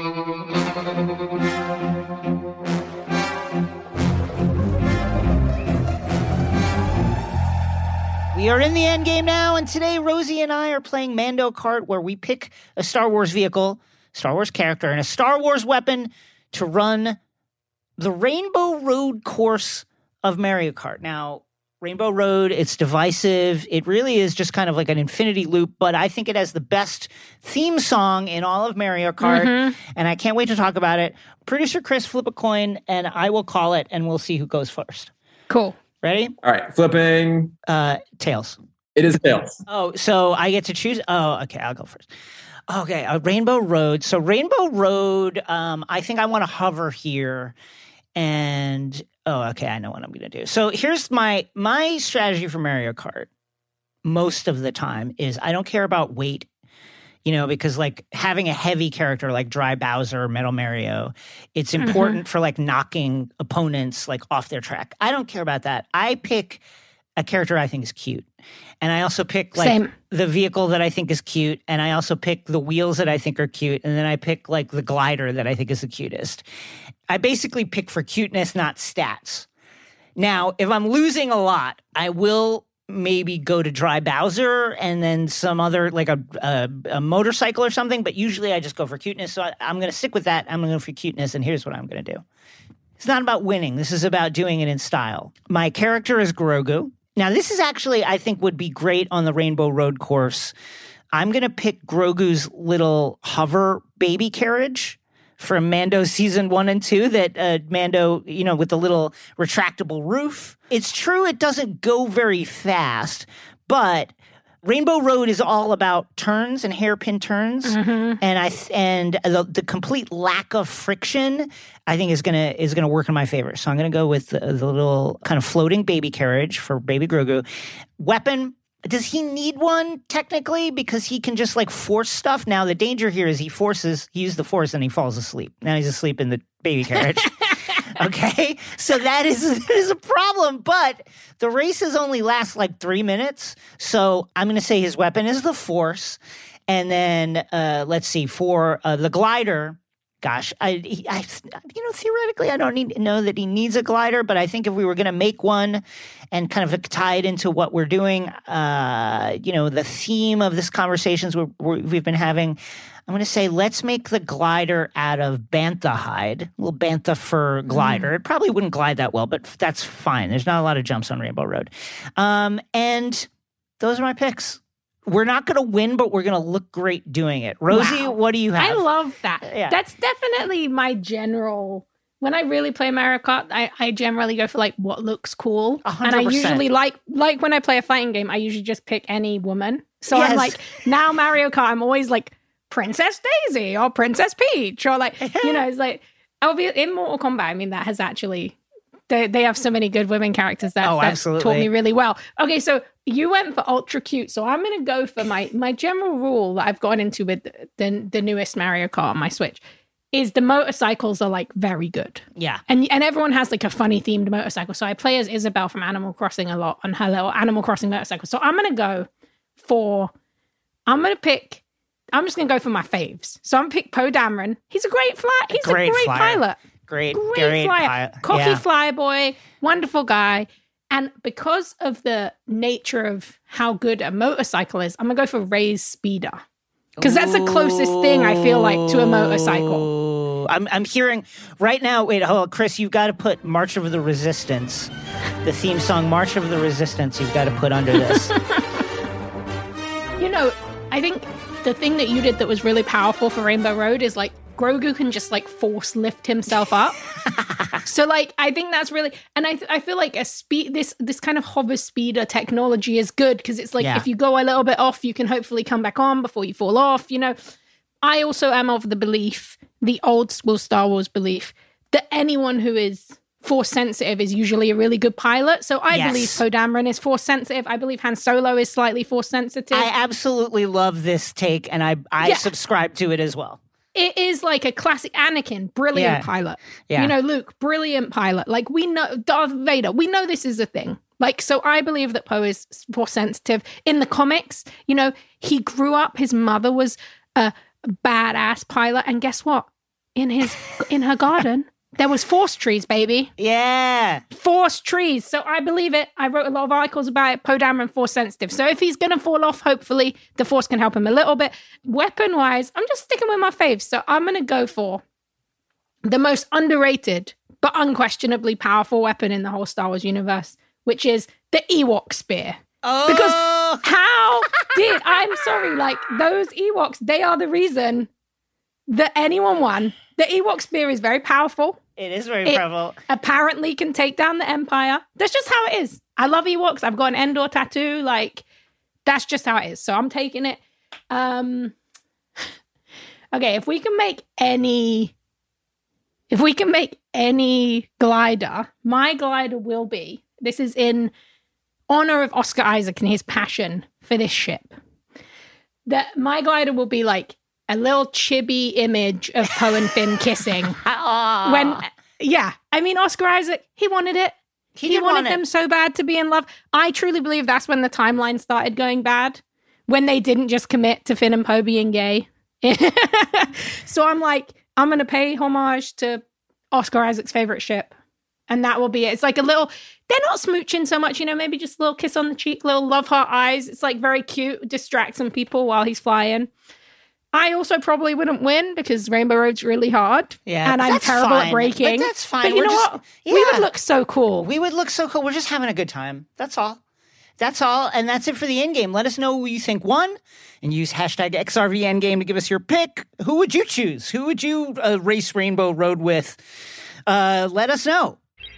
We are in the Endgame now, and today Rosie and I are playing Mando Kart, where we pick a Star Wars vehicle, Star Wars character, and a Star Wars weapon to run the Rainbow Road course of Mario Kart. Now, Rainbow Road, it's divisive. It really is just kind of like an infinity loop, but I think it has the best theme song in all of Mario Kart, mm-hmm. and I can't wait to talk about it. Producer Chris, flip a coin, and I will call it, and we'll see who goes first. Cool. Ready? All right, flipping. Uh, tails. It is tails. Oh, so I get to choose? Oh, okay, I'll go first. Okay, uh, Rainbow Road. So Rainbow Road, um, I think I want to hover here. And, oh, okay, I know what I'm going to do. So here's my my strategy for Mario Kart most of the time is I don't care about weight, you know, because, like, having a heavy character like Dry Bowser or Metal Mario, it's important mm-hmm. for, like, knocking opponents, like, off their track. I don't care about that. I pick a character I think is cute. And I also pick, like, Same. the vehicle that I think is cute. And I also pick the wheels that I think are cute. And then I pick, like, the glider that I think is the cutest. I basically pick for cuteness, not stats. Now, if I'm losing a lot, I will maybe go to Dry Bowser and then some other, like a, a, a motorcycle or something. But usually I just go for cuteness. So I, I'm going to stick with that. I'm going to go for cuteness. And here's what I'm going to do. It's not about winning. This is about doing it in style. My character is Grogu. Now, this is actually, I think, would be great on the Rainbow Road course. I'm going to pick Grogu's little hover baby carriage from Mando season one and two that uh, Mando, you know, with the little retractable roof. It's true it doesn't go very fast, but Rainbow Road is all about turns and hairpin turns, mm-hmm. and I th- and the, the complete lack of friction, I think is gonna is gonna work in my favor. So I'm gonna go with the, the little kind of floating baby carriage for baby Grogu. Weapon. Does he need one technically? Because he can just like force stuff. Now the danger here is he forces, he used the force and he falls asleep. Now he's asleep in the baby carriage. Okay, so that is, that is a problem. But the races only last like three minutes. So I'm going to say his weapon is the force. And then uh, let's see, for uh, the glider, gosh, I, I, you know, theoretically, I don't need, know that he needs a glider, but I think if we were going to make one and kind of tie it into what we're doing, uh, you know, the theme of this conversations we're, we're, we've been having, I'm going to say let's make the glider out of bantha hide, a little bantha fur glider. Mm. It probably wouldn't glide that well, but that's fine. There's not a lot of jumps on Rainbow Road. Um, and Those are my picks. We're not going to win, but we're going to look great doing it. Rosie, Wow. what do you have? I love that. Yeah. That's definitely my general. When I really play Mario Kart, I, I generally go for like what looks cool. one hundred And I percent. usually like like when I play a fighting game, I usually just pick any woman. So Yes. I'm like, now Mario Kart, I'm always like Princess Daisy or Princess Peach or like, you know, it's like, I'll be in Mortal Kombat. I mean, that has actually, they, they have so many good women characters that Oh, that's absolutely. taught me really well. Okay, so you went for ultra cute. So I'm going to go for my, my general rule that I've gone into with the, the, the newest Mario Kart on my Switch is the motorcycles are like very good. Yeah. And and everyone has like a funny themed motorcycle. So I play as Isabelle from Animal Crossing a lot on her little Animal Crossing motorcycle. So I'm going to go for, I'm going to pick, I'm just going to go for my faves. So I'm going to pick Poe Dameron. He's a great fly. He's Great a great flyer. pilot. Great, Great, great flyer. pi- Cocky yeah. fly boy. Wonderful guy. And because of the nature of how good a motorcycle is, I'm going to go for Ray's Speeder. Because that's the closest thing I feel like to a motorcycle. Ooh. I'm I'm hearing right now. Wait, hold on, Chris. You've got to put March of the Resistance, the theme song "March of the Resistance." You've got to put under this. You know, I think the thing that you did that was really powerful for Rainbow Road is like Grogu can just like force lift himself up. So like I think that's really, and I th- I feel like a speed this this kind of hover speeder technology is good because it's like Yeah. if you go a little bit off, you can hopefully come back on before you fall off. You know, I also am of the belief, the old school Star Wars belief, that anyone who is force sensitive is usually a really good pilot. So I Yes. believe Poe Dameron is force sensitive. I believe Han Solo is slightly force sensitive. I absolutely love this take, and I I Yeah. subscribe to it as well. It is like a classic Anakin, brilliant Yeah. pilot. Yeah. You know, Luke, brilliant pilot. Like we know Darth Vader, we know this is a thing. Like, so I believe that Poe is force sensitive. In the comics, you know, he grew up, his mother was a badass pilot. And guess what? In his, in her garden, there was force trees, baby. Yeah. Force trees. So I believe it. I wrote a lot of articles about it. Poe Dameron, force sensitive. So if he's going to fall off, hopefully the force can help him a little bit. Weapon wise, I'm just sticking with my faves. So I'm going to go for the most underrated, but unquestionably powerful weapon in the whole Star Wars universe, which is the Ewok spear. Oh. Because how did, I'm sorry, like those Ewoks, they are the reason that anyone won. The Ewok spear is very powerful. It is very It powerful. apparently can take down the Empire. That's just how it is. I love Ewoks. I've got an Endor tattoo. Like, that's just how it is. So I'm taking it. Um, okay, if we can make any, if we can make any glider, my glider will be, this is in honor of Oscar Isaac and his passion for this ship, that my glider will be like a little chibi image of Poe and Finn kissing. When, yeah, I mean, Oscar Isaac, he wanted it. He He, did wanted want it. them so bad to be in love. I truly believe that's when the timeline started going bad, when they didn't just commit to Finn and Poe being gay. So I'm like, I'm going to pay homage to Oscar Isaac's favorite ship. And that will be it. It's like a little, they're not smooching so much, you know, maybe just a little kiss on the cheek, little love heart eyes. It's like very cute, distract some people while he's flying. I also probably wouldn't win because Rainbow Road's really hard. Yeah, and but I'm that's terrible fine. at braking. But that's fine. But you We're know just- what? We would yeah. look so cool. We would look so cool. We're just having a good time. That's all. That's all. And that's it for the endgame. Let us know who you think won and use hashtag X R V Endgame to give us your pick. Who would you choose? Who would you uh, race Rainbow Road with? Uh, let us know.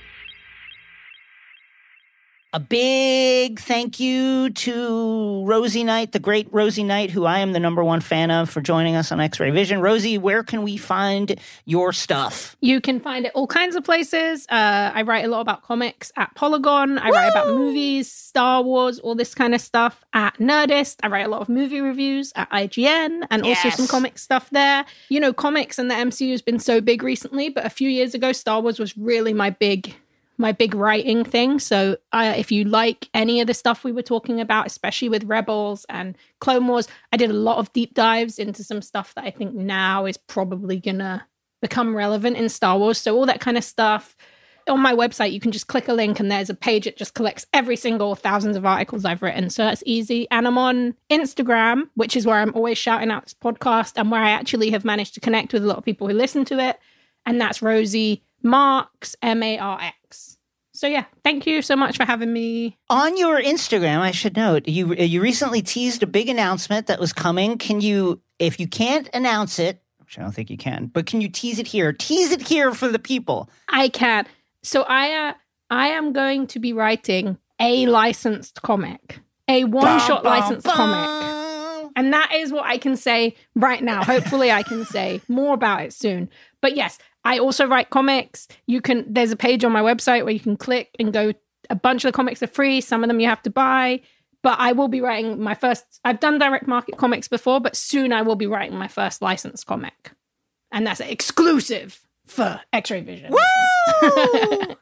A big thank you to Rosie Knight, the great Rosie Knight, who I am the number one fan of, for joining us on X-Ray Vision. Rosie, where can we find your stuff? You can find it all kinds of places. Uh, I write a lot about comics at Polygon. I write about movies, Star Wars, all this kind of stuff at Nerdist. I write a lot of movie reviews at I G N and also Yes. some comic stuff there. You know, comics and the M C U has been so big recently, but a few years ago, Star Wars was really my big my big writing thing. So uh, if you like any of the stuff we were talking about, especially with Rebels and Clone Wars, I did a lot of deep dives into some stuff that I think now is probably gonna become relevant in Star Wars. So all that kind of stuff. On my website, you can just click a link and there's a page that just collects every single thousands of articles I've written. So that's easy. And I'm on Instagram, which is where I'm always shouting out this podcast and where I actually have managed to connect with a lot of people who listen to it. And that's Rosie Marks, M A R X. So yeah, thank you so much for having me. On your Instagram, I should note, you you recently teased a big announcement that was coming. Can you, if you can't announce it, which I don't think you can, but can you tease it here? Tease it here for the people. I can. So I, uh, I am going to be writing a licensed comic, a one-shot licensed bum. comic. And that is what I can say right now. Hopefully I can say more about it soon. But yes, I also write comics. You can, there's a page on my website where you can click and go, a bunch of the comics are free. Some of them you have to buy. But I will be writing my first, I've done direct market comics before, but soon I will be writing my first licensed comic. And that's exclusive for X-Ray Vision. Woo!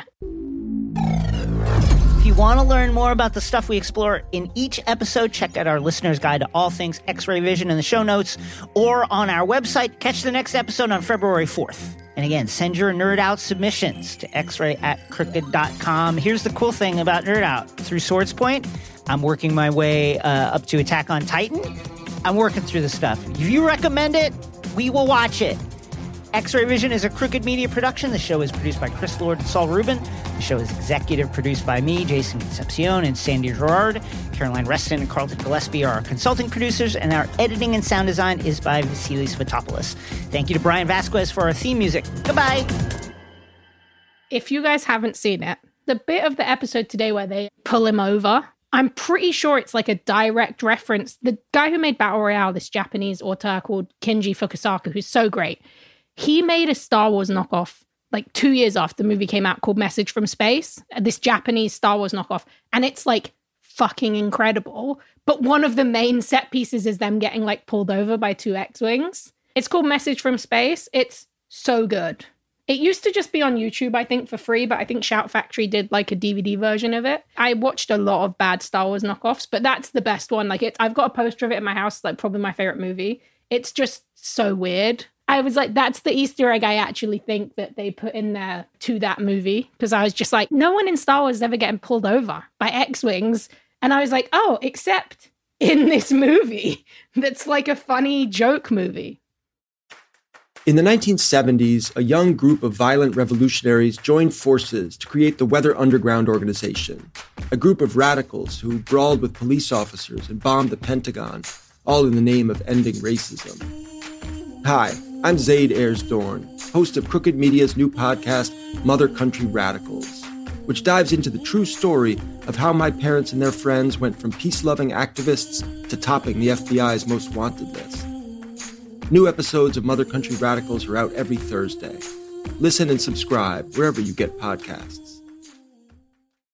If you want to learn more about the stuff we explore in each episode, check out our listener's guide to all things X-Ray Vision in the show notes or on our website. Catch the next episode on February fourth. And again, send your Nerd Out submissions to xray at crooked dot com. Here's the cool thing about Nerd Out. Through Swords Point, I'm working my way uh, up to Attack on Titan. I'm working through the stuff. If you recommend it, we will watch it. X-Ray Vision is a Crooked Media production. The show is produced by Chris Lord and Saul Rubin. The show is executive produced by me, Jason Concepcion, and Sandy Gerard. Caroline Reston and Carlton Gillespie are our consulting producers, and our editing and sound design is by Vasilis Fotopoulos. Thank you to Brian Vasquez for our theme music. Goodbye. If you guys haven't seen it, the bit of the episode today where they pull him over, I'm pretty sure it's like a direct reference. The guy who made Battle Royale, this Japanese author called Kenji Fukasaku, who's so great, he made a Star Wars knockoff like two years after the movie came out called Message from Space, this Japanese Star Wars knockoff. And it's like fucking incredible. But one of the main set pieces is them getting like pulled over by two X-Wings. It's called Message from Space. It's so good. It used to just be on YouTube, I think, for free, but I think Shout Factory did like a D V D version of it. I watched a lot of bad Star Wars knockoffs, but that's the best one. Like, it, I've got a poster of it in my house, like probably my favorite movie. It's just so weird. I was like, that's the Easter egg I actually think that they put in there to that movie. Because I was just like, no one in Star Wars is ever getting pulled over by X-Wings. And I was like, oh, except in this movie that's like a funny joke movie. In the nineteen seventies, a young group of violent revolutionaries joined forces to create the Weather Underground Organization, a group of radicals who brawled with police officers and bombed the Pentagon, all in the name of ending racism. Hi, I'm Zaid Ayers Dorn, host of Crooked Media's new podcast, Mother Country Radicals, which dives into the true story of how my parents and their friends went from peace-loving activists to topping the F B I's most wanted list. New episodes of Mother Country Radicals are out every Thursday. Listen and subscribe wherever you get podcasts.